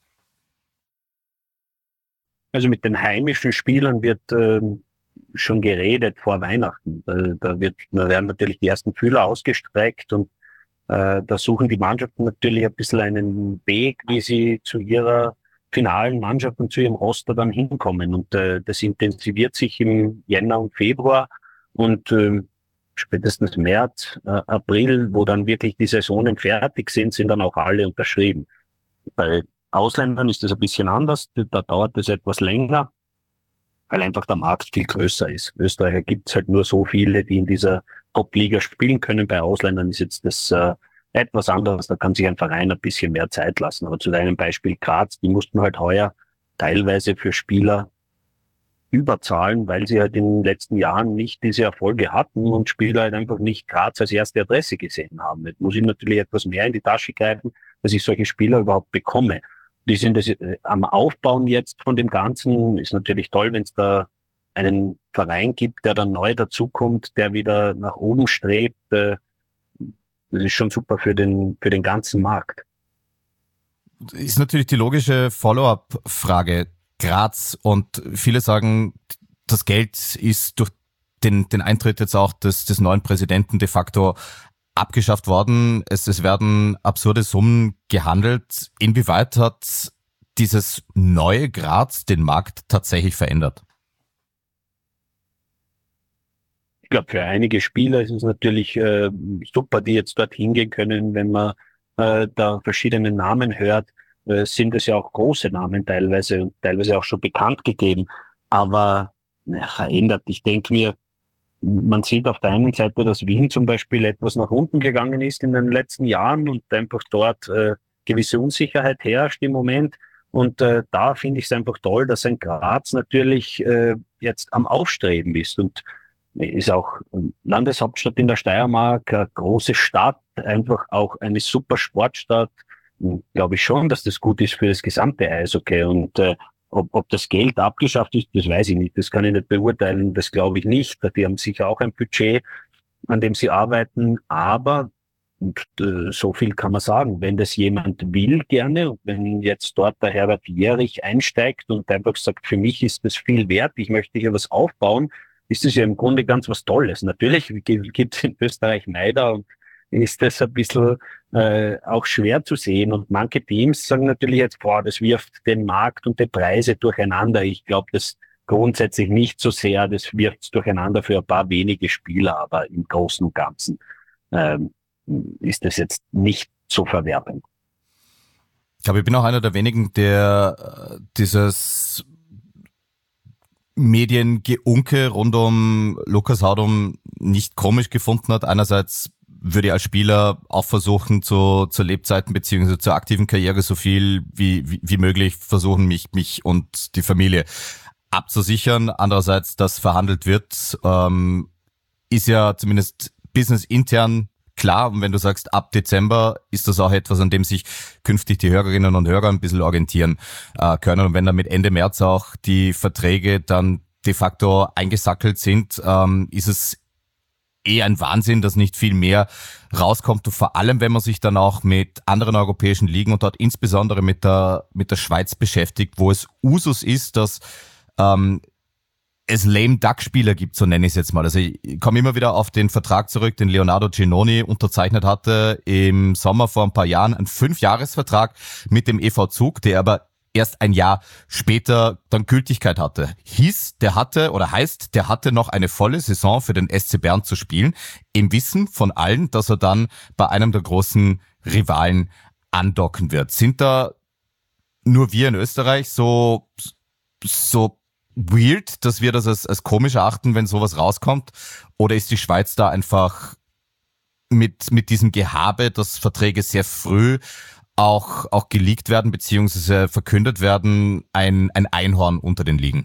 Also mit den heimischen Spielern wird ähm, schon geredet vor Weihnachten. Da, da, wird, da werden natürlich die ersten Fühler ausgestreckt und äh, da suchen die Mannschaften natürlich ein bisschen einen Weg, wie sie zu ihrer finalen Mannschaft und zu ihrem Roster dann hinkommen. Und äh, das intensiviert sich im Jänner und Februar und äh, spätestens März, äh, April, wo dann wirklich die Saisonen fertig sind, sind dann auch alle unterschrieben. Bei Ausländern ist das ein bisschen anders, da dauert es etwas länger, weil einfach der Markt viel größer ist. Österreicher gibt es halt nur so viele, die in dieser Top-Liga spielen können. Bei Ausländern ist jetzt das äh, etwas anderes, da kann sich ein Verein ein bisschen mehr Zeit lassen. Aber zu deinem Beispiel Graz, die mussten halt heuer teilweise für Spieler überzahlen, weil sie halt in den letzten Jahren nicht diese Erfolge hatten und Spieler halt einfach nicht Graz als erste Adresse gesehen haben. Jetzt muss ich natürlich etwas mehr in die Tasche greifen, dass ich solche Spieler überhaupt bekomme. Die sind das, äh, am Aufbauen jetzt von dem Ganzen. Ist natürlich toll, wenn es da einen Verein gibt, der dann neu dazukommt, der wieder nach oben strebt. Äh, das ist schon super für den, für den ganzen Markt. Ist natürlich die logische Follow-up-Frage. Graz, und viele sagen, das Geld ist durch den, den Eintritt jetzt auch des, des neuen Präsidenten de facto abgeschafft worden. Es, es werden absurde Summen gehandelt. Inwieweit hat dieses neue Graz den Markt tatsächlich verändert? Ich glaube, für einige Spieler ist es natürlich äh, super, die jetzt dorthin gehen können, wenn man äh, da verschiedene Namen hört. Äh, sind es ja auch große Namen teilweise und teilweise auch schon bekannt gegeben. Aber ja, verändert. Ich denke mir, man sieht auf der einen Seite, dass Wien zum Beispiel etwas nach unten gegangen ist in den letzten Jahren und einfach dort äh, gewisse Unsicherheit herrscht im Moment. Und äh, da finde ich es einfach toll, dass ein Graz natürlich äh, jetzt am Aufstreben ist und ist auch Landeshauptstadt in der Steiermark, eine große Stadt, einfach auch eine super Sportstadt. Glaube ich schon, dass das gut ist für das gesamte Eishockey. Und äh, ob, ob das Geld abgeschafft ist, das weiß ich nicht. Das kann ich nicht beurteilen. Das glaube ich nicht. Die haben sicher auch ein Budget, an dem sie arbeiten. Aber und, äh, so viel kann man sagen. Wenn das jemand will, gerne. Und wenn jetzt dort der Herbert Jährich einsteigt und einfach sagt, für mich ist das viel wert, ich möchte hier was aufbauen, ist das ja im Grunde ganz was Tolles. Natürlich gibt es in Österreich Neider und ist das ein bisschen äh, auch schwer zu sehen. Und manche Teams sagen natürlich jetzt, boah, das wirft den Markt und die Preise durcheinander. Ich glaube, das grundsätzlich nicht so sehr. Das wirft durcheinander für ein paar wenige Spieler, aber im Großen und Ganzen ähm, ist das jetzt nicht so verwerfend. Ich glaube, ich bin auch einer der wenigen, der äh, dieses Mediengeunke rund um Lukas Haudum nicht komisch gefunden hat. Einerseits würde ich als Spieler auch versuchen, zu, zu Lebzeiten beziehungsweise zur aktiven Karriere so viel wie, wie, wie möglich versuchen, mich, mich und die Familie abzusichern. Andererseits, dass verhandelt wird, ähm, ist ja zumindest businessintern klar. Und wenn du sagst, ab Dezember ist das auch etwas, an dem sich künftig die Hörerinnen und Hörer ein bisschen orientieren äh, können. Und wenn dann mit Ende März auch die Verträge dann de facto eingesackelt sind, ähm, ist es eh ein Wahnsinn, dass nicht viel mehr rauskommt. Und vor allem, wenn man sich dann auch mit anderen europäischen Ligen und dort insbesondere mit der mit der Schweiz beschäftigt, wo es Usus ist, dass ähm, es lame Duck-Spieler gibt, so nenne ich es jetzt mal. Also ich komme immer wieder auf den Vertrag zurück, den Leonardo Ginoni unterzeichnet hatte im Sommer vor ein paar Jahren, ein Fünfjahresvertrag mit dem E V Zug, der aber erst ein Jahr später dann Gültigkeit hatte. Hieß, der hatte oder heißt, der hatte noch eine volle Saison für den S C Bern zu spielen, im Wissen von allen, dass er dann bei einem der großen Rivalen andocken wird. Sind da nur wir in Österreich so, so weird, dass wir das als, als komisch erachten, wenn sowas rauskommt? Oder ist die Schweiz da einfach mit, mit diesem Gehabe, dass Verträge sehr früh auch, auch geleakt werden, beziehungsweise verkündet werden, ein, ein Einhorn unter den Ligen?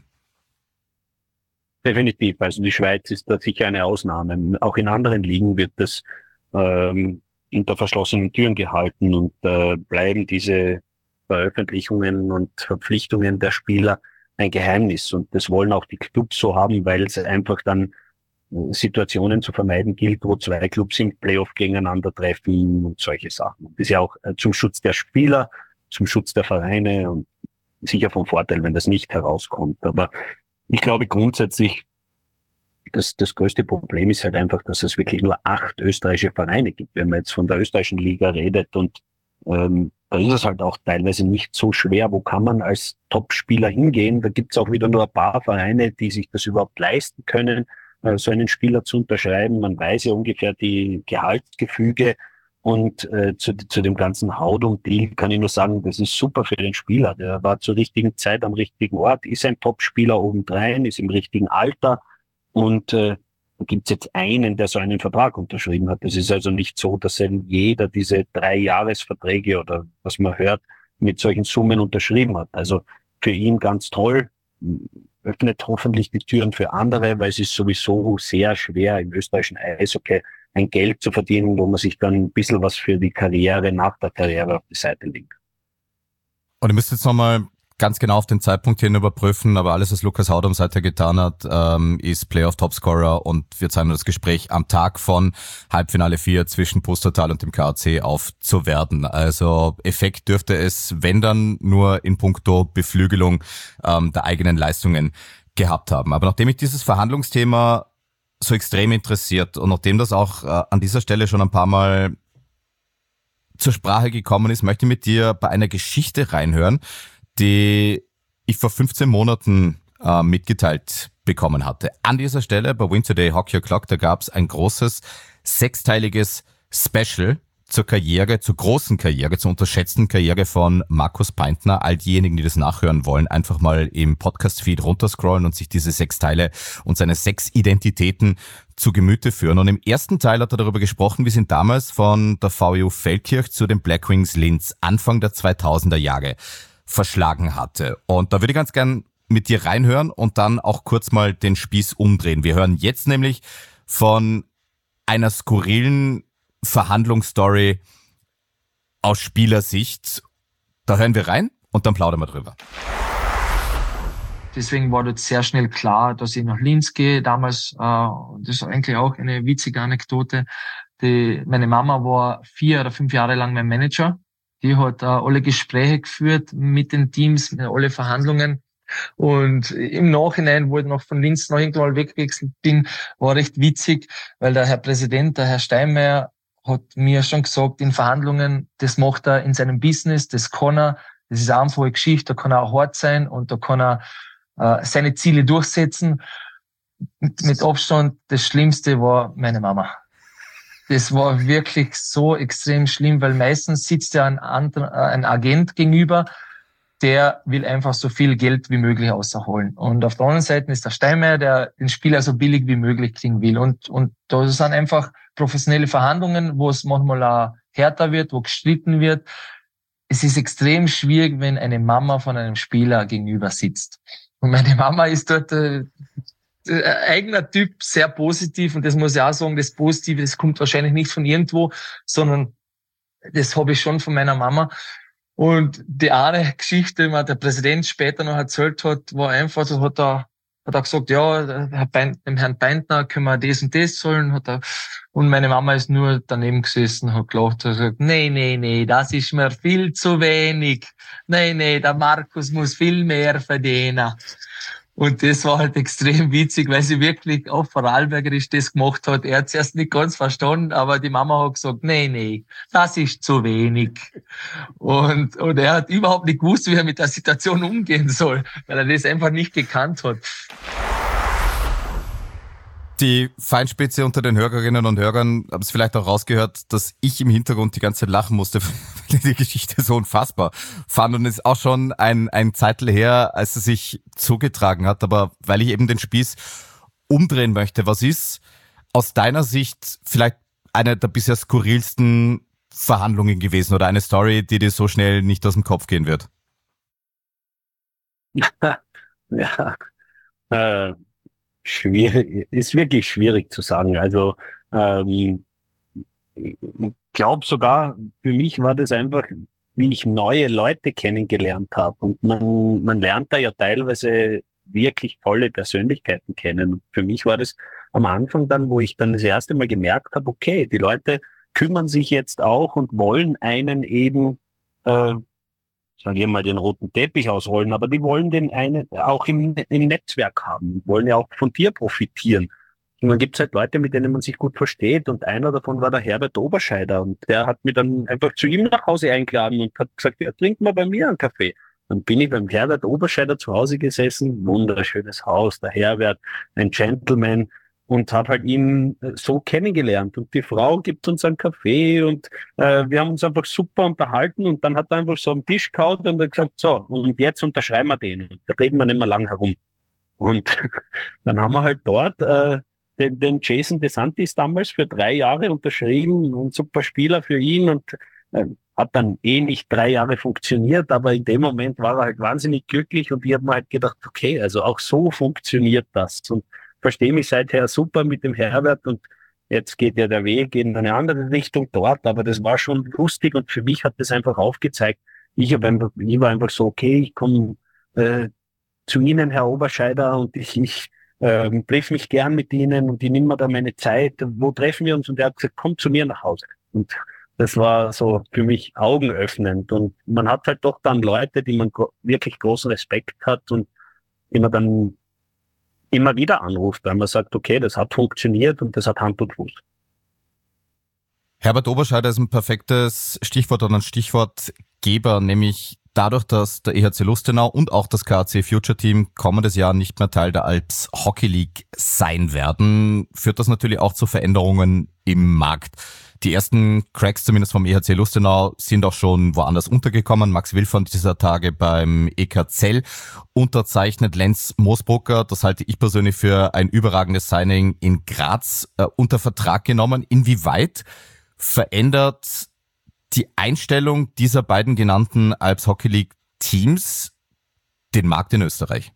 Definitiv. Also die Schweiz ist da sicher eine Ausnahme. Auch in anderen Ligen wird das ähm, hinter verschlossenen Türen gehalten und äh, bleiben diese Veröffentlichungen und Verpflichtungen der Spieler ein Geheimnis. Und das wollen auch die Clubs so haben, weil es einfach dann Situationen zu vermeiden gilt, wo zwei Clubs im Playoff gegeneinander treffen und solche Sachen. Das ist ja auch zum Schutz der Spieler, zum Schutz der Vereine und sicher vom Vorteil, wenn das nicht herauskommt. Aber ich glaube grundsätzlich, dass das größte Problem ist halt einfach, dass es wirklich nur acht österreichische Vereine gibt, wenn man jetzt von der österreichischen Liga redet. Und ähm, da ist es halt auch teilweise nicht so schwer. Wo kann man als Top-Spieler hingehen? Da gibt es auch wieder nur ein paar Vereine, die sich das überhaupt leisten können, so einen Spieler zu unterschreiben. Man weiß ja ungefähr die Gehaltsgefüge und äh, zu, zu dem ganzen Haudung-Deal kann ich nur sagen, das ist super für den Spieler. Der war zur richtigen Zeit am richtigen Ort, ist ein Top-Spieler obendrein, ist im richtigen Alter und äh, da gibt's jetzt einen, der so einen Vertrag unterschrieben hat. Es ist also nicht so, dass jeder diese drei Jahresverträge oder was man hört, mit solchen Summen unterschrieben hat. Also für ihn ganz toll. Öffnet hoffentlich die Türen für andere, weil es ist sowieso sehr schwer im österreichischen Eishockey ein Geld zu verdienen, wo man sich dann ein bisschen was für die Karriere, nach der Karriere auf die Seite legt. Und ihr müsst jetzt nochmal ganz genau auf den Zeitpunkt hin überprüfen, aber alles, was Lukas Haudom seither getan hat, ähm, ist Playoff-Topscorer und wir zeigen das Gespräch am Tag von Halbfinale vier zwischen Pustertal und dem K A C aufzuwerden. Also Effekt dürfte es, wenn dann, nur in puncto Beflügelung ähm, der eigenen Leistungen gehabt haben. Aber nachdem mich dieses Verhandlungsthema so extrem interessiert und nachdem das auch äh, an dieser Stelle schon ein paar Mal zur Sprache gekommen ist, möchte ich mit dir bei einer Geschichte reinhören, die ich vor fünfzehn Monaten äh, mitgeteilt bekommen hatte. An dieser Stelle bei Win Today Hockey O'Clock, da gab es ein großes, sechsteiliges Special zur Karriere, zur großen Karriere, zur unterschätzten Karriere von Markus Peintner. All diejenigen, die das nachhören wollen, einfach mal im Podcast-Feed runterscrollen und sich diese sechs Teile und seine sechs Identitäten zu Gemüte führen. Und im ersten Teil hat er darüber gesprochen, wie sie ihn damals von der V U Feldkirch zu den Black Wings Linz Anfang der zweitausender Jahre verschlagen hatte. Und da würde ich ganz gern mit dir reinhören und dann auch kurz mal den Spieß umdrehen. Wir hören jetzt nämlich von einer skurrilen Verhandlungsstory aus Spielersicht. Da hören wir rein und dann plaudern wir drüber. Deswegen war dort sehr schnell klar, dass ich nach Linz gehe. Damals, äh, das ist eigentlich auch eine witzige Anekdote, die, meine Mama war vier oder fünf Jahre lang mein Manager. Die hat äh, alle Gespräche geführt mit den Teams, mit alle Verhandlungen. Und im Nachhinein, wo ich noch von Linz noch irgendwann mal weggewechselt bin, war recht witzig, weil der Herr Präsident, der Herr Steinmeier, hat mir schon gesagt, in Verhandlungen, das macht er in seinem Business, das kann er, das ist eine einfache Geschichte, da kann er auch hart sein und da kann er äh, seine Ziele durchsetzen. Mit, mit Abstand, das Schlimmste war meine Mama. Das war wirklich so extrem schlimm, weil meistens sitzt ja ein, anderer, ein Agent gegenüber, der will einfach so viel Geld wie möglich rausholen. Und auf der anderen Seite ist der Steinmeier, der den Spieler so billig wie möglich kriegen will. Und, und da sind einfach professionelle Verhandlungen, wo es manchmal auch härter wird, wo gestritten wird. Es ist extrem schwierig, wenn eine Mama von einem Spieler gegenüber sitzt. Und meine Mama ist dort äh, eigener Typ, sehr positiv, und das muss ich auch sagen, das Positive, das kommt wahrscheinlich nicht von irgendwo, sondern das habe ich schon von meiner Mama. Und die eine Geschichte, die mir der Präsident später noch erzählt hat, war einfach, da hat er, hat er gesagt, ja, Herr Beint, dem Herrn Peintner können wir das und das zahlen, hat er, und meine Mama ist nur daneben gesessen, hat gelacht, hat gesagt, nee, nee, nee, das ist mir viel zu wenig. Nee, nee, der Markus muss viel mehr verdienen. Und das war halt extrem witzig, weil sie wirklich auf Vorarlbergerisch das gemacht hat. Er hat es erst nicht ganz verstanden, aber die Mama hat gesagt, nee, nee, das ist zu wenig. Und, und er hat überhaupt nicht gewusst, wie er mit der Situation umgehen soll, weil er das einfach nicht gekannt hat. Die Feinspitze unter den Hörerinnen und Hörern haben es vielleicht auch rausgehört, dass ich im Hintergrund die ganze Zeit lachen musste, weil die Geschichte so unfassbar fand. Und es ist auch schon ein, ein Zeitl her, als es sich zugetragen hat. Aber weil ich eben den Spieß umdrehen möchte, was ist aus deiner Sicht vielleicht eine der bisher skurrilsten Verhandlungen gewesen oder eine Story, die dir so schnell nicht aus dem Kopf gehen wird? Ja, äh, schwierig, ist wirklich schwierig zu sagen. Also ähm, ich glaube sogar, für mich war das einfach, wie ich neue Leute kennengelernt habe. Und man, man lernt da ja teilweise wirklich tolle Persönlichkeiten kennen. Und für mich war das am Anfang dann, wo ich dann das erste Mal gemerkt habe, okay, die Leute kümmern sich jetzt auch und wollen einen eben äh, sagen wir mal, den roten Teppich ausrollen, aber die wollen den einen auch im, im Netzwerk haben, wollen ja auch von dir profitieren. Und dann gibt es halt Leute, mit denen man sich gut versteht, und einer davon war der Herbert Oberscheider, und der hat mich dann einfach zu ihm nach Hause eingeladen und hat gesagt, ja, trink mal bei mir einen Kaffee. Dann bin ich beim Herbert Oberscheider zu Hause gesessen, wunderschönes Haus, der Herbert, ein Gentleman, und habe halt ihn so kennengelernt. Und die Frau gibt uns einen Kaffee und äh, wir haben uns einfach super unterhalten, und dann hat er einfach so am Tisch gehauen und hat gesagt, so, und jetzt unterschreiben wir den. Und da reden wir nicht mehr lang herum. Und dann haben wir halt dort äh, den, den Jason DeSantis damals für drei Jahre unterschrieben, ein super Spieler für ihn, und äh, hat dann eh nicht drei Jahre funktioniert, aber in dem Moment war er halt wahnsinnig glücklich, und ich habe mir halt gedacht, okay, also auch so funktioniert das. Und verstehe mich seither super mit dem Herbert, und jetzt geht ja der Weg in eine andere Richtung dort, aber das war schon lustig, und für mich hat das einfach aufgezeigt, ich, hab einfach, ich war einfach so, okay, ich komme äh, zu Ihnen, Herr Oberscheider, und ich, ich äh, treffe mich gern mit Ihnen, und ich nehme mir da meine Zeit, wo treffen wir uns? Und er hat gesagt, komm zu mir nach Hause. Und das war so für mich augenöffnend, und man hat halt doch dann Leute, die man gro- wirklich großen Respekt hat und die man dann immer wieder anruft, weil man sagt, okay, das hat funktioniert und das hat Hand und Fuß. Herbert Oberscheider ist ein perfektes Stichwort oder ein Stichwortgeber, nämlich dadurch, dass der E H C Lustenau und auch das K A C Future Team kommendes Jahr nicht mehr Teil der Alps Hockey League sein werden, führt das natürlich auch zu Veränderungen im Markt. Die ersten Cracks, zumindest vom E H C Lustenau, sind auch schon woanders untergekommen. Max Wilfond dieser Tage beim E K Zell unterzeichnet. Lenz Moosbrucker, das halte ich persönlich für ein überragendes Signing, in Graz äh, unter Vertrag genommen. Inwieweit verändert die Einstellung dieser beiden genannten Alps Hockey League Teams den Markt in Österreich?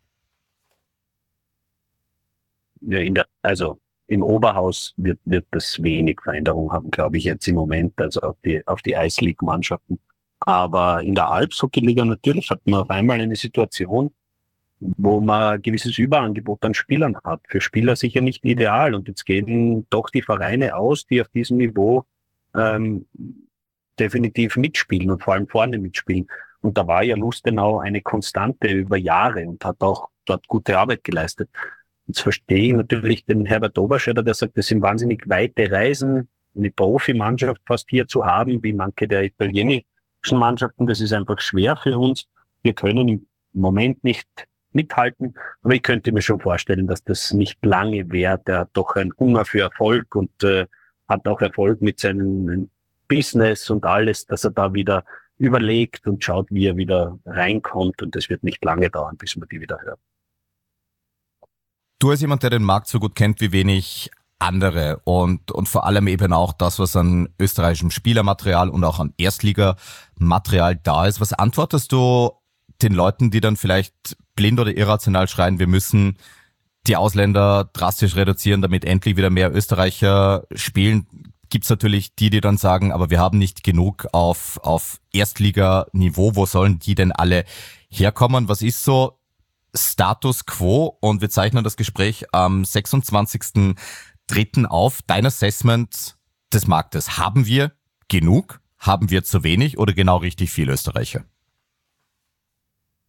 Ja, in der, also im Oberhaus wird, wird das wenig Veränderung haben, glaube ich, jetzt im Moment, also auf die, auf die Ice League Mannschaften. Aber in der Alps Hockey Liga natürlich hat man auf einmal eine Situation, wo man ein gewisses Überangebot an Spielern hat. Für Spieler sicher nicht ideal. Und jetzt gehen doch die Vereine aus, die auf diesem Niveau ähm, definitiv mitspielen und vor allem vorne mitspielen. Und da war ja Lustenau eine Konstante über Jahre und hat auch dort gute Arbeit geleistet. Jetzt verstehe ich natürlich den Herbert Oberscheider, der sagt, das sind wahnsinnig weite Reisen, eine Profimannschaft fast hier zu haben, wie manche der italienischen Mannschaften. Das ist einfach schwer für uns. Wir können im Moment nicht mithalten, aber ich könnte mir schon vorstellen, dass das nicht lange währt. Er hat doch einen Hunger für Erfolg und äh, hat auch Erfolg mit seinem Business und alles, dass er da wieder überlegt und schaut, wie er wieder reinkommt, und das wird nicht lange dauern, bis man die wieder hört. Du als jemand, der den Markt so gut kennt wie wenig andere und, und vor allem eben auch das, was an österreichischem Spielermaterial und auch an Erstligamaterial da ist, was antwortest du den Leuten, die dann vielleicht blind oder irrational schreien, wir müssen die Ausländer drastisch reduzieren, damit endlich wieder mehr Österreicher spielen? Gibt's natürlich die, die dann sagen, aber wir haben nicht genug auf, auf Erstliganiveau, wo sollen die denn alle herkommen? Was ist so Status Quo? Und wir zeichnen das Gespräch am sechsundzwanzigsten dritten auf. Dein Assessment des Marktes. Haben wir genug? Haben wir zu wenig oder genau richtig viel Österreicher?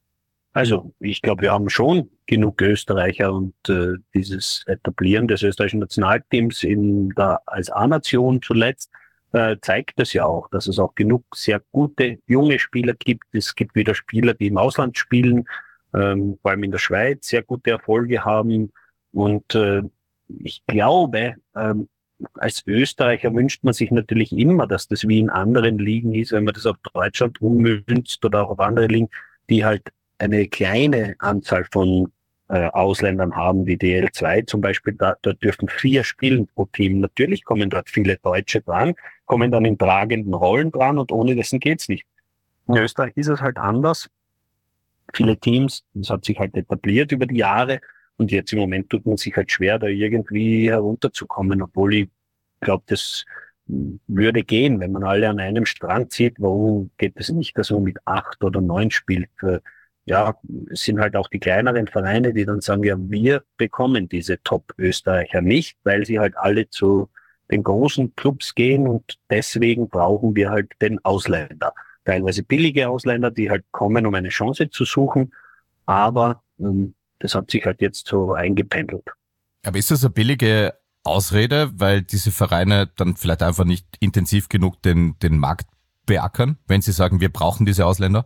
Also ich glaube, wir haben schon genug Österreicher und äh, dieses Etablieren des österreichischen Nationalteams in der, als A-Nation zuletzt äh, zeigt es ja auch, dass es auch genug sehr gute junge Spieler gibt. Es gibt wieder Spieler, die im Ausland spielen, ähm, vor allem in der Schweiz sehr gute Erfolge haben. Und äh, ich glaube, ähm, als Österreicher wünscht man sich natürlich immer, dass das wie in anderen Ligen ist, wenn man das auf Deutschland ummünzt oder auch auf andere Ligen, die halt eine kleine Anzahl von äh, Ausländern haben, wie D L zwei zum Beispiel, da, dort dürfen vier spielen pro Team. Natürlich kommen dort viele Deutsche dran, kommen dann in tragenden Rollen dran und ohne dessen geht's nicht. In Österreich ist es halt anders. Viele Teams, das hat sich halt etabliert über die Jahre und jetzt im Moment tut man sich halt schwer, da irgendwie herunterzukommen, obwohl ich glaube, das würde gehen, wenn man alle an einem Strang zieht. Warum geht es nicht, dass man mit acht oder neun spielt? Ja, es sind halt auch die kleineren Vereine, die dann sagen, ja, wir bekommen diese Top-Österreicher nicht, weil sie halt alle zu den großen Clubs gehen und deswegen brauchen wir halt den Ausländer. Teilweise billige Ausländer, die halt kommen, um eine Chance zu suchen, aber ähm, das hat sich halt jetzt so eingependelt. Aber ist das eine billige Ausrede, weil diese Vereine dann vielleicht einfach nicht intensiv genug den, den Markt beackern, wenn sie sagen, wir brauchen diese Ausländer?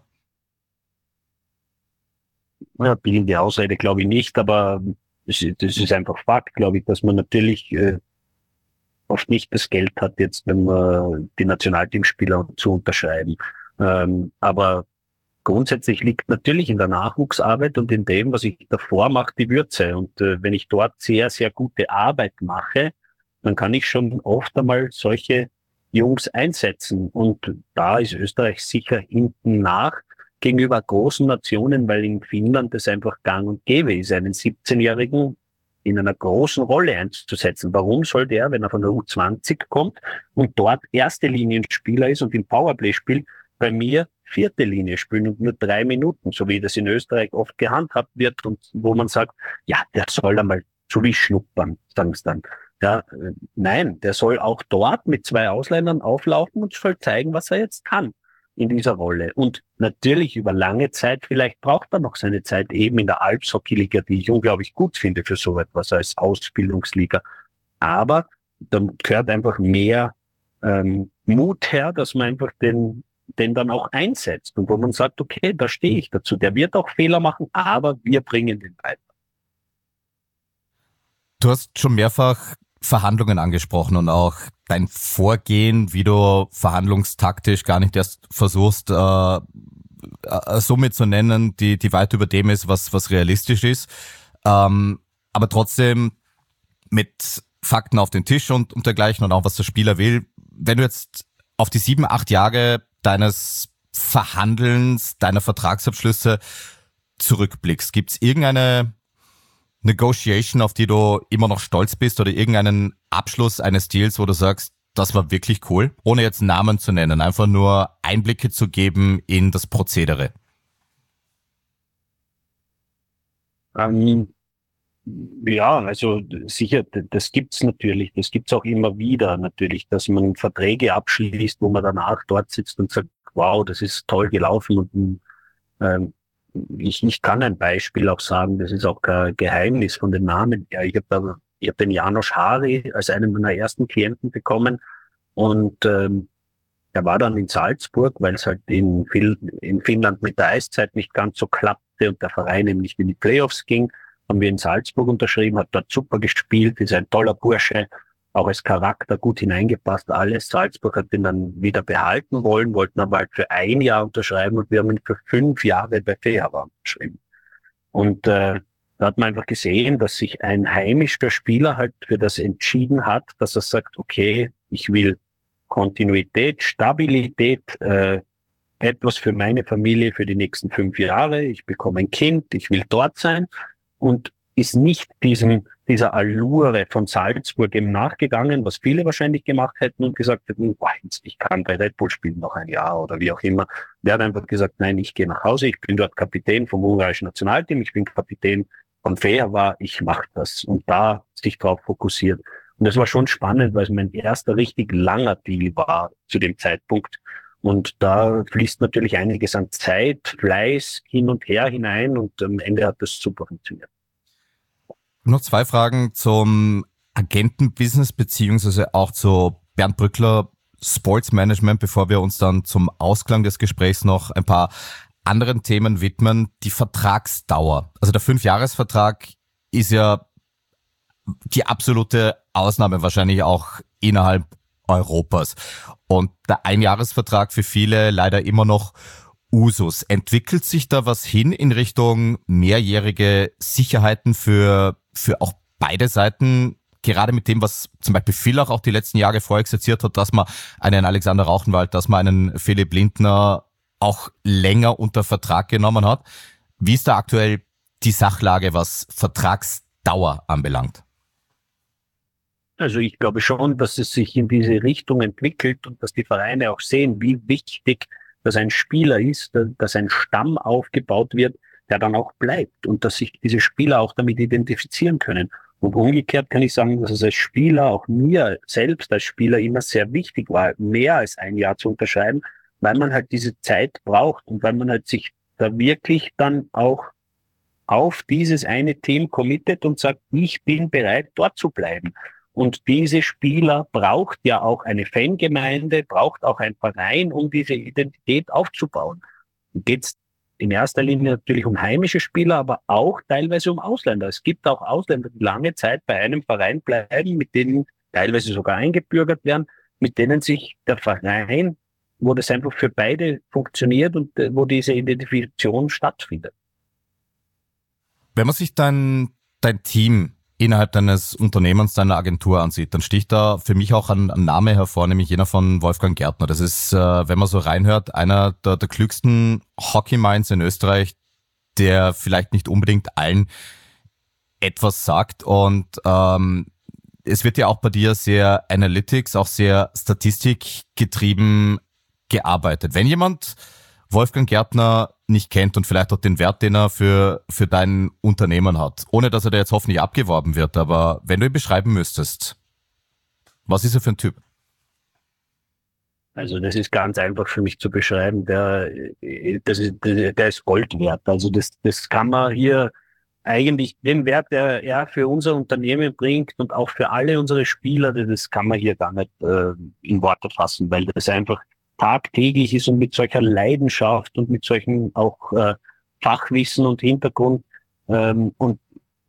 Ja, billige Ausrede glaube ich nicht, aber das, das ist einfach Fakt, glaube ich, dass man natürlich äh, oft nicht das Geld hat, jetzt wenn man die Nationalteamspieler zu unterschreiben. Ähm, aber grundsätzlich liegt natürlich in der Nachwuchsarbeit und in dem, was ich davor mache, die Würze. Und äh, wenn ich dort sehr, sehr gute Arbeit mache, dann kann ich schon oft einmal solche Jungs einsetzen. Und da ist Österreich sicher hinten nach gegenüber großen Nationen, weil in Finnland das einfach gang und gäbe ist, einen siebzehnjährigen in einer großen Rolle einzusetzen. Warum soll der, wenn er von der U zwanzig kommt und dort erste Linienspieler ist und im Powerplay spielt, bei mir vierte Linie spielen und nur drei Minuten, so wie das in Österreich oft gehandhabt wird und wo man sagt, ja, der soll einmal durchschnuppern, sagen sie dann. Ja, äh, nein, der soll auch dort mit zwei Ausländern auflaufen und soll zeigen, was er jetzt kann in dieser Rolle. Und natürlich über lange Zeit, vielleicht braucht er noch seine Zeit eben in der Alpshockey-Liga, die ich unglaublich gut finde für so etwas als Ausbildungsliga. Aber dann gehört einfach mehr ähm, Mut her, dass man einfach den den dann auch einsetzt und wo man sagt, okay, da stehe ich dazu. Der wird auch Fehler machen, aber wir bringen den weiter. Du hast schon mehrfach Verhandlungen angesprochen und auch dein Vorgehen, wie du verhandlungstaktisch gar nicht erst versuchst, äh, eine Summe zu nennen, die, die weit über dem ist, was, was realistisch ist. Ähm, aber trotzdem mit Fakten auf den Tisch und, und dergleichen und auch was der Spieler will. Wenn du jetzt auf die sieben, acht Jahre deines Verhandelns, deiner Vertragsabschlüsse zurückblickst, gibt es irgendeine Negotiation, auf die du immer noch stolz bist oder irgendeinen Abschluss eines Deals, wo du sagst, das war wirklich cool, ohne jetzt Namen zu nennen, einfach nur Einblicke zu geben in das Prozedere? Ähm, ja, also sicher, das gibt's natürlich, das gibt's auch immer wieder natürlich, dass man Verträge abschließt, wo man danach dort sitzt und sagt, wow, das ist toll gelaufen und ähm, ich, ich kann ein Beispiel auch sagen, das ist auch kein Geheimnis von den Namen. Ja, ich habe da, ich hab den János Háry als einen meiner ersten Klienten bekommen und ähm, er war dann in Salzburg, weil es halt in, in Finnland mit der Eiszeit nicht ganz so klappte und der Verein eben nicht in die Playoffs ging. Haben wir in Salzburg unterschrieben, hat dort super gespielt, ist ein toller Bursche, auch als Charakter gut hineingepasst, alles. Salzburg hat ihn dann wieder behalten wollen, wollten aber halt für ein Jahr unterschreiben und wir haben ihn für fünf Jahre bei Fehervar unterschrieben. Und äh, da hat man einfach gesehen, dass sich ein heimischer Spieler halt für das entschieden hat, dass er sagt, okay, ich will Kontinuität, Stabilität, äh, etwas für meine Familie für die nächsten fünf Jahre, ich bekomme ein Kind, ich will dort sein. Und ist nicht diesem, dieser Allure von Salzburg eben nachgegangen, was viele wahrscheinlich gemacht hätten und gesagt hätten, boah, ich kann bei Red Bull spielen noch ein Jahr oder wie auch immer. Der hat einfach gesagt, nein, ich gehe nach Hause, ich bin dort Kapitän vom ungarischen Nationalteam, ich bin Kapitän von Fehervar, ich mache das. Und da sich drauf fokussiert. Und das war schon spannend, weil es mein erster richtig langer Deal war zu dem Zeitpunkt. Und da fließt natürlich einiges an Zeit, Fleiß hin und her hinein und am Ende hat das super funktioniert. Noch zwei Fragen zum Agentenbusiness beziehungsweise auch zu Bernd Brückler Sports Management, bevor wir uns dann zum Ausklang des Gesprächs noch ein paar anderen Themen widmen. Die Vertragsdauer. Also der Fünfjahresvertrag ist ja die absolute Ausnahme wahrscheinlich auch innerhalb Europas. Und der Einjahresvertrag für viele leider immer noch Usus. Entwickelt sich da was hin in Richtung mehrjährige Sicherheiten für, für auch beide Seiten? Gerade mit dem, was zum Beispiel Villach auch die letzten Jahre vorexerziert hat, dass man einen Alexander Rauchenwald, dass man einen Philipp Lindner auch länger unter Vertrag genommen hat. Wie ist da aktuell die Sachlage, was Vertragsdauer anbelangt? Also ich glaube schon, dass es sich in diese Richtung entwickelt und dass die Vereine auch sehen, wie wichtig dass ein Spieler ist, dass ein Stamm aufgebaut wird, der dann auch bleibt und dass sich diese Spieler auch damit identifizieren können. Und umgekehrt kann ich sagen, dass es als Spieler, auch mir selbst als Spieler immer sehr wichtig war, mehr als ein Jahr zu unterschreiben, weil man halt diese Zeit braucht und weil man halt sich da wirklich dann auch auf dieses eine Team committet und sagt, ich bin bereit, dort zu bleiben. Und diese Spieler braucht ja auch eine Fangemeinde, braucht auch ein Verein, um diese Identität aufzubauen. Geht es in erster Linie natürlich um heimische Spieler, aber auch teilweise um Ausländer. Es gibt auch Ausländer, die lange Zeit bei einem Verein bleiben, mit denen teilweise sogar eingebürgert werden, mit denen sich der Verein, wo das einfach für beide funktioniert und wo diese Identifikation stattfindet. Wenn man sich dann dein Team innerhalb deines Unternehmens, deiner Agentur ansieht, dann sticht da für mich auch ein, ein Name hervor, nämlich jener von Wolfgang Gärtner. Das ist, äh, wenn man so reinhört, einer der, der klügsten Hockey-Minds in Österreich, der vielleicht nicht unbedingt allen etwas sagt. Und ähm, es wird ja auch bei dir sehr Analytics, auch sehr statistikgetrieben gearbeitet. Wenn jemand Wolfgang Gärtner nicht kennt und vielleicht auch den Wert, den er für für dein Unternehmen hat, ohne dass er da jetzt hoffentlich abgeworben wird, aber wenn du ihn beschreiben müsstest, was ist er für ein Typ? Also das ist ganz einfach für mich zu beschreiben. Der, das ist, der ist Gold wert. Also das, das kann man hier eigentlich, den Wert, der er für unser Unternehmen bringt und auch für alle unsere Spieler, das kann man hier gar nicht äh, in Worte fassen, weil das einfach tagtäglich ist und mit solcher Leidenschaft und mit solchen auch äh, Fachwissen und Hintergrund ähm, und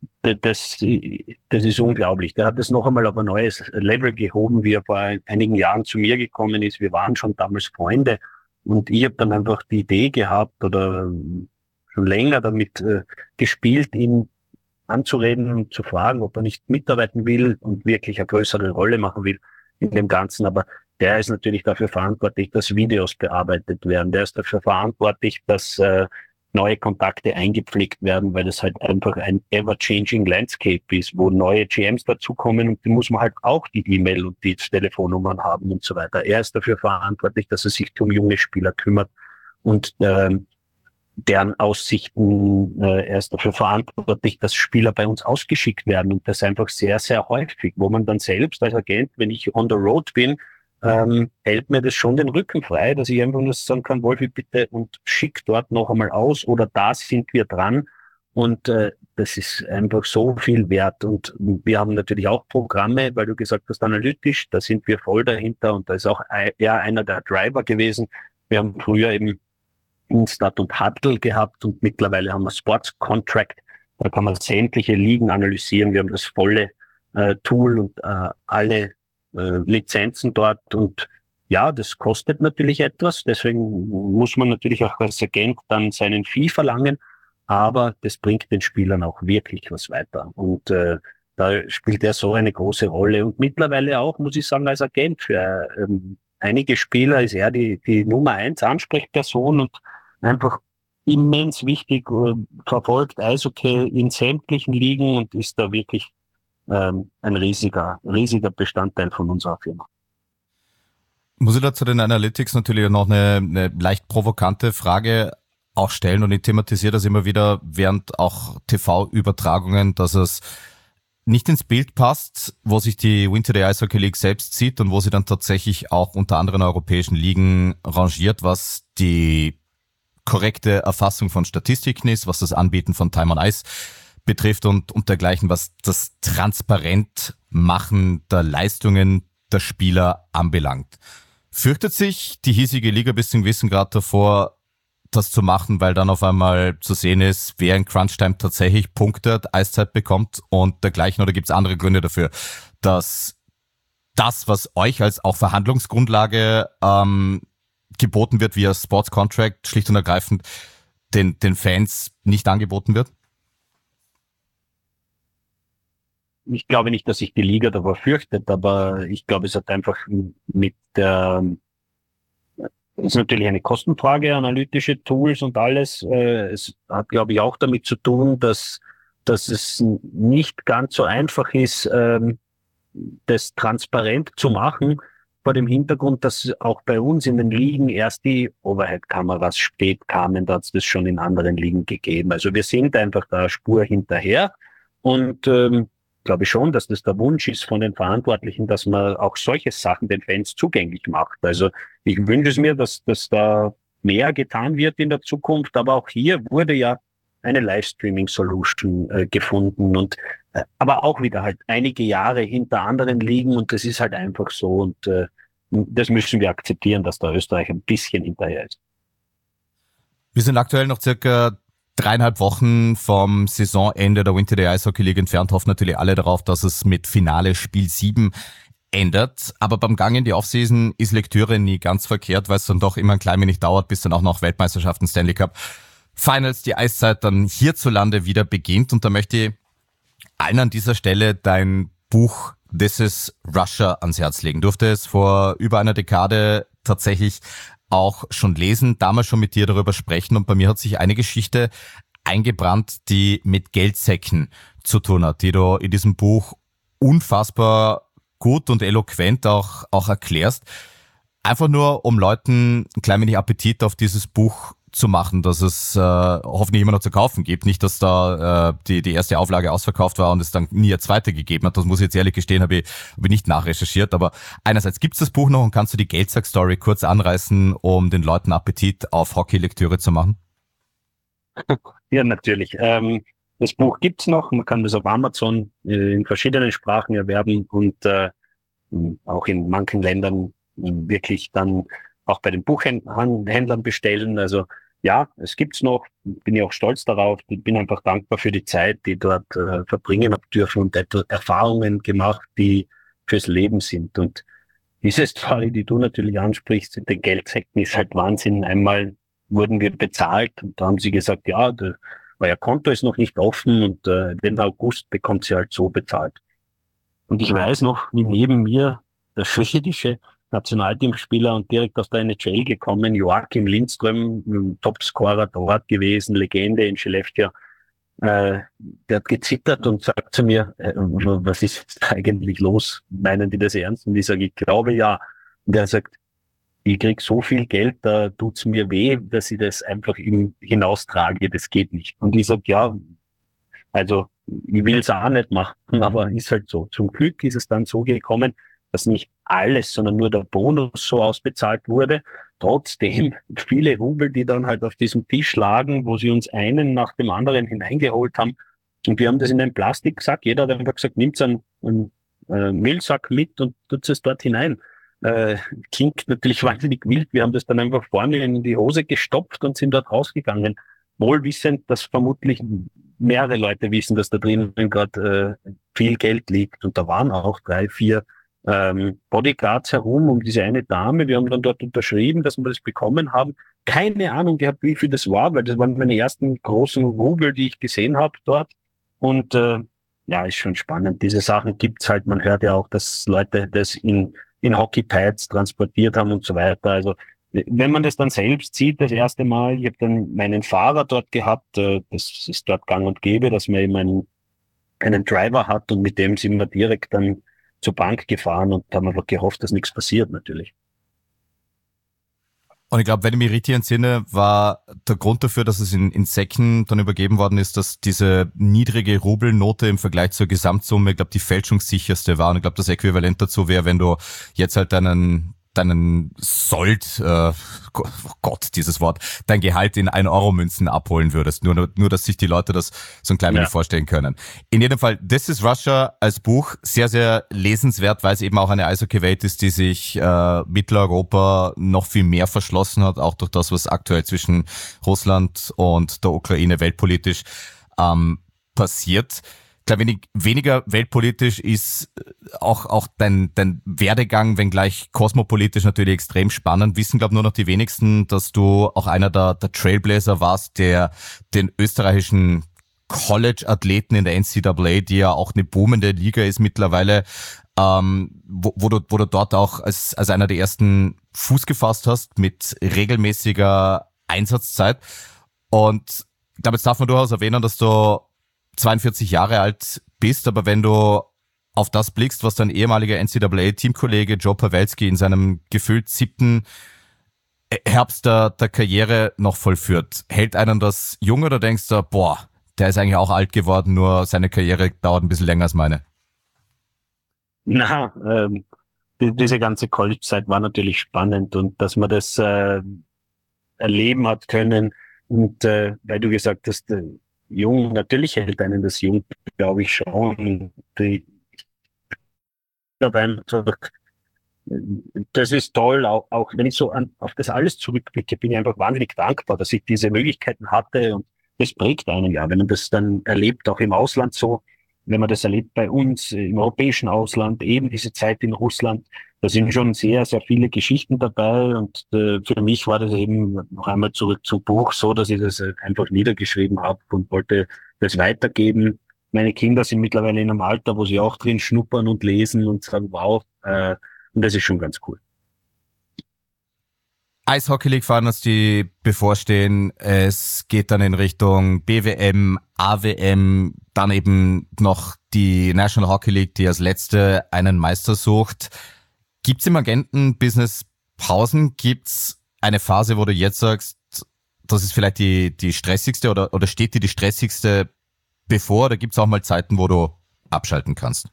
das, das ist unglaublich. Der hat das noch einmal auf ein neues Level gehoben, wie er vor einigen Jahren zu mir gekommen ist. Wir waren schon damals Freunde und ich habe dann einfach die Idee gehabt oder schon länger damit äh, gespielt, ihn anzureden und zu fragen, ob er nicht mitarbeiten will und wirklich eine größere Rolle machen will in dem Ganzen. Aber der ist natürlich dafür verantwortlich, dass Videos bearbeitet werden. Der ist dafür verantwortlich, dass äh, neue Kontakte eingepflegt werden, weil das halt einfach ein ever-changing Landscape ist, wo neue G Ms dazukommen und die muss man halt auch die E-Mail und die Telefonnummern haben und so weiter. Er ist dafür verantwortlich, dass er sich um junge Spieler kümmert und ähm, deren Aussichten, äh, er ist dafür verantwortlich, dass Spieler bei uns ausgeschickt werden und das einfach sehr, sehr häufig, wo man dann selbst als Agent, wenn ich on the road bin, ähm, hält mir das schon den Rücken frei, dass ich einfach nur sagen kann, Wolfi, bitte und schick dort noch einmal aus oder da sind wir dran und äh, das ist einfach so viel wert und wir haben natürlich auch Programme, weil du gesagt hast, analytisch, da sind wir voll dahinter und da ist auch er einer der Driver gewesen. Wir haben früher eben Instat und Huddle gehabt und mittlerweile haben wir Sports Contract, da kann man sämtliche Ligen analysieren, wir haben das volle äh, Tool und äh, alle Lizenzen dort und ja, das kostet natürlich etwas, deswegen muss man natürlich auch als Agent dann seinen Fee verlangen, aber das bringt den Spielern auch wirklich was weiter und äh, da spielt er so eine große Rolle und mittlerweile auch, muss ich sagen, als Agent für ähm, einige Spieler ist er die, die Nummer eins Ansprechperson und einfach immens wichtig, äh, verfolgt Eishockey in sämtlichen Ligen und ist da wirklich ein riesiger, riesiger Bestandteil von unserer Firma. Muss ich da zu den Analytics natürlich noch eine, eine leicht provokante Frage auch stellen und ich thematisiere das immer wieder während auch T V-Übertragungen, dass es nicht ins Bild passt, wo sich die Winter Day Ice Hockey League selbst sieht und wo sie dann tatsächlich auch unter anderen europäischen Ligen rangiert, was die korrekte Erfassung von Statistiken ist, was das Anbieten von Time on Ice betrifft und, und dergleichen, was das Transparentmachen der Leistungen der Spieler anbelangt. Fürchtet sich die hiesige Liga bis zum gewissen Grad davor, das zu machen, weil dann auf einmal zu sehen ist, wer in Crunch-Time tatsächlich punktet, Eiszeit bekommt und dergleichen, oder gibt es andere Gründe dafür, dass das, was euch als auch Verhandlungsgrundlage ähm, geboten wird via Sports Contract, schlicht und ergreifend den, den Fans nicht angeboten wird? Ich glaube nicht, dass sich die Liga davor fürchtet, aber ich glaube, es hat einfach mit der, es ist natürlich eine Kostenfrage, analytische Tools und alles. Es hat, glaube ich, auch damit zu tun, dass, dass es nicht ganz so einfach ist, das transparent zu machen, vor dem Hintergrund, dass auch bei uns in den Ligen erst die Overhead-Kameras spät kamen, da hat es das schon in anderen Ligen gegeben. Also wir sind einfach da Spur hinterher und ähm, glaube ich schon, dass das der Wunsch ist von den Verantwortlichen, dass man auch solche Sachen den Fans zugänglich macht. Also ich wünsche es mir, dass, dass da mehr getan wird in der Zukunft, aber auch hier wurde ja eine Livestreaming-Solution äh, gefunden und äh, aber auch wieder halt einige Jahre hinter anderen liegen und das ist halt einfach so und äh, das müssen wir akzeptieren, dass da Österreich ein bisschen hinterher ist. Wir sind aktuell noch circa dreieinhalb Wochen vom Saisonende der Winter Day Ice Hockey League entfernt, hoffen natürlich alle darauf, dass es mit Finale Spiel sieben ändert. Aber beim Gang in die Offseason ist Lektüre nie ganz verkehrt, weil es dann doch immer ein klein wenig dauert, bis dann auch noch Weltmeisterschaften, Stanley Cup Finals, die Eiszeit dann hierzulande wieder beginnt. Und da möchte ich allen an dieser Stelle dein Buch This is Russia ans Herz legen. Durfte es vor über einer Dekade tatsächlich auch schon lesen, damals schon mit dir darüber sprechen und bei mir hat sich eine Geschichte eingebrannt, die mit Geldsäcken zu tun hat, die du in diesem Buch unfassbar gut und eloquent auch, auch erklärst. Einfach nur, um Leuten ein klein wenig Appetit auf dieses Buch zu machen, dass es äh, hoffentlich immer noch zu kaufen gibt. Nicht, dass da äh, die die erste Auflage ausverkauft war und es dann nie eine zweite gegeben hat. Das muss ich jetzt ehrlich gestehen, habe ich, hab ich nicht nachrecherchiert. Aber einerseits gibt's das Buch noch und kannst du die Geldsack-Story kurz anreißen, um den Leuten Appetit auf Hockey-Lektüre zu machen? Ja, natürlich. Ähm, das Buch gibt's noch. Man kann das auf Amazon äh, in verschiedenen Sprachen erwerben und äh, auch in manchen Ländern äh, wirklich dann auch bei den Buchhändlern bestellen. Also ja, es gibt's noch. Bin ich auch stolz darauf. Ich bin einfach dankbar für die Zeit, die ich dort äh, verbringen habe dürfen und Erfahrungen gemacht, die fürs Leben sind. Und diese Story, die du natürlich ansprichst, mit den Geldsäcken, ist halt Wahnsinn. Einmal wurden wir bezahlt und da haben sie gesagt, ja, der, euer Konto ist noch nicht offen und äh, den August bekommt sie halt so bezahlt. Und ich weiß noch, wie neben mir der schwedische Nationalteamspieler und direkt aus der N H L gekommen, Joakim Lindström, Topscorer dort gewesen, Legende in Skellefteå. Äh, der hat gezittert und sagt zu mir, äh, was ist jetzt eigentlich los? Meinen die das ernst? Und ich sage, ich glaube ja. Und er sagt, ich krieg so viel Geld, da tut's mir weh, dass ich das einfach hinaustrage, das geht nicht. Und ich sage, ja, also ich will es auch nicht machen, aber ist halt so. Zum Glück ist es dann so gekommen, dass nicht alles, sondern nur der Bonus so ausbezahlt wurde. Trotzdem viele Rubel, die dann halt auf diesem Tisch lagen, wo sie uns einen nach dem anderen hineingeholt haben. Und wir haben das in einen Plastiksack. Jeder hat einfach gesagt, nimmt einen, einen äh, Müllsack mit und tut es dort hinein. Äh, klingt natürlich wahnsinnig wild. Wir haben das dann einfach vorne in die Hose gestopft und sind dort rausgegangen. Wohl wissend, dass vermutlich mehrere Leute wissen, dass da drinnen gerade äh, viel Geld liegt. Und da waren auch drei, vier ähm, Bodyguards herum um diese eine Dame. Wir haben dann dort unterschrieben, dass wir das bekommen haben. Keine Ahnung gehabt, wie viel das war, weil das waren meine ersten großen Rubel, die ich gesehen habe dort. Und äh, ja, ist schon spannend. Diese Sachen gibt's halt. Man hört ja auch, dass Leute das in in Hockey-Tights transportiert haben und so weiter. Also wenn man das dann selbst sieht, das erste Mal, ich habe dann meinen Fahrer dort gehabt, äh, das ist dort gang und gäbe, dass man eben einen, einen Driver hat und mit dem sind wir direkt dann zur Bank gefahren und haben einfach gehofft, dass nichts passiert natürlich. Und ich glaube, wenn ich mich richtig entsinne, war der Grund dafür, dass es in, in Säcken dann übergeben worden ist, dass diese niedrige Rubelnote im Vergleich zur Gesamtsumme, ich glaube, die fälschungssicherste war. Und ich glaube, das Äquivalent dazu wäre, wenn du jetzt halt deinen deinen Sold, äh, oh Gott, dieses Wort, dein Gehalt in ein Euro Münzen abholen würdest. Nur, nur, dass sich die Leute das so ein klein wenig ja. vorstellen können. In jedem Fall, This is Russia als Buch sehr, sehr lesenswert, weil es eben auch eine Eishockey-Welt ist, die sich äh, Mitteleuropa noch viel mehr verschlossen hat, auch durch das, was aktuell zwischen Russland und der Ukraine weltpolitisch ähm, passiert. Ich glaube, wenig, weniger weltpolitisch ist auch auch dein dein Werdegang, wenngleich kosmopolitisch natürlich extrem spannend. Wissen, glaube nur noch die wenigsten, dass du auch einer der, der Trailblazer warst, der den österreichischen College-Athleten in der N C double A, die ja auch eine boomende Liga ist mittlerweile, ähm, wo, wo du wo du dort auch als als einer der ersten Fuß gefasst hast mit regelmäßiger Einsatzzeit. Und ich glaube, jetzt darf man durchaus erwähnen, dass du zweiundvierzig Jahre alt bist, aber wenn du auf das blickst, was dein ehemaliger N C double A-Teamkollege Joe Pavelski in seinem gefühlt siebten Herbst der, der Karriere noch vollführt, hält einen das jung oder denkst du, boah, der ist eigentlich auch alt geworden, nur seine Karriere dauert ein bisschen länger als meine? Na, ähm, die, diese ganze College-Zeit war natürlich spannend und dass man das äh, erleben hat können und äh, weil du gesagt hast, äh, jung, natürlich hält einen das jung, glaube ich schon. Die, das ist toll, auch, auch wenn ich so an, auf das alles zurückblicke, bin ich einfach wahnsinnig dankbar, dass ich diese Möglichkeiten hatte und das prägt einen ja, wenn man das dann erlebt, auch im Ausland so, wenn man das erlebt bei uns, im europäischen Ausland, eben diese Zeit in Russland, da sind schon sehr, sehr viele Geschichten dabei und äh, für mich war das eben noch einmal zurück zum Buch so, dass ich das einfach niedergeschrieben habe und wollte das weitergeben. Meine Kinder sind mittlerweile in einem Alter, wo sie auch drin schnuppern und lesen und sagen, wow, äh, und das ist schon ganz cool. Eishockey League Finals, die bevorstehen. Es geht dann in Richtung B W M, A W M, dann eben noch die National Hockey League, die als letzte einen Meister sucht. Gibt's im Agenten-Business Pausen? Gibt's eine Phase, wo du jetzt sagst, das ist vielleicht die die stressigste oder oder steht dir die stressigste bevor? Oder gibt's auch mal Zeiten, wo du abschalten kannst?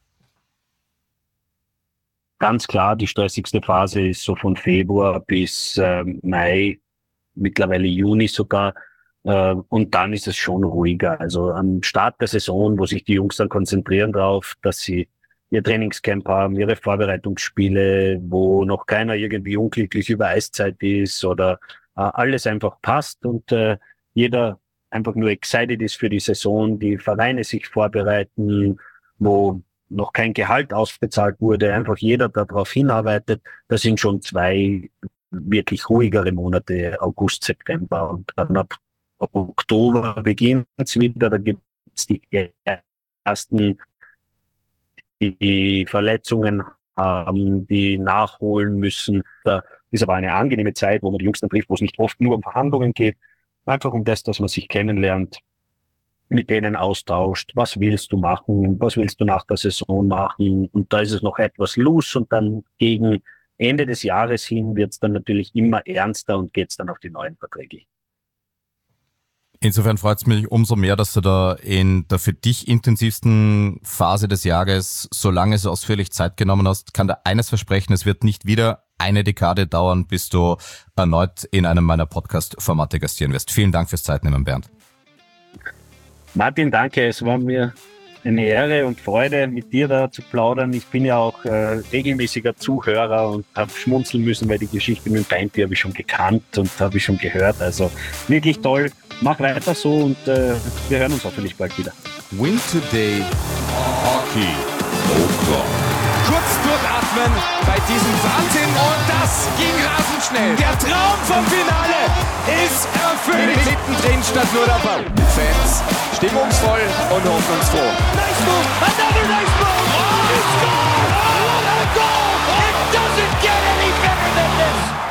Ganz klar, die stressigste Phase ist so von Februar bis äh, Mai, mittlerweile Juni sogar. Äh, und dann ist es schon ruhiger. Also am Start der Saison, wo sich die Jungs dann konzentrieren darauf, dass sie ihr Trainingscamp haben, ihre Vorbereitungsspiele, wo noch keiner irgendwie unglücklich über Eiszeit ist oder äh, alles einfach passt und äh, jeder einfach nur excited ist für die Saison, die Vereine sich vorbereiten, wo noch kein Gehalt ausbezahlt wurde, einfach jeder darauf hinarbeitet. Das sind schon zwei wirklich ruhigere Monate, August, September und dann ab, ab Oktober beginnt es wieder, da gibt es die ersten, die Verletzungen haben, die nachholen müssen. Da ist aber eine angenehme Zeit, wo man die Jungs dann trifft, wo es nicht oft nur um Verhandlungen geht, einfach um das, dass man sich kennenlernt, mit denen austauscht, was willst du machen, was willst du nach der Saison machen und da ist es noch etwas loose und dann gegen Ende des Jahres hin wird es dann natürlich immer ernster und geht es dann auf die neuen Verträge. Insofern freut es mich umso mehr, dass du da in der für dich intensivsten Phase des Jahres so lange, so ausführlich Zeit genommen hast. Kann dir eines versprechen, es wird nicht wieder eine Dekade dauern, bis du erneut in einem meiner Podcast-Formate gastieren wirst. Vielen Dank fürs Zeitnehmen, Bernd. Martin, danke. Es war mir eine Ehre und Freude, mit dir da zu plaudern. Ich bin ja auch äh, regelmäßiger Zuhörer und habe schmunzeln müssen, weil die Geschichte mit dem Beinti habe ich schon gekannt und habe ich schon gehört. Also wirklich toll. Mach weiter so und äh, wir hören uns hoffentlich bald wieder. Win Today Hockey O'Clock. Kurz durchatmen bei diesem Wahnsinn und das ging rasend schnell. Der Traum vom Finale ist erfüllt. Mittendrin stand nur der Ball. Fans stimmungsvoll und hoffnungsfroh. Nice move, another nice move. Oh, it's gone! Oh, what a goal! It doesn't get any better than this.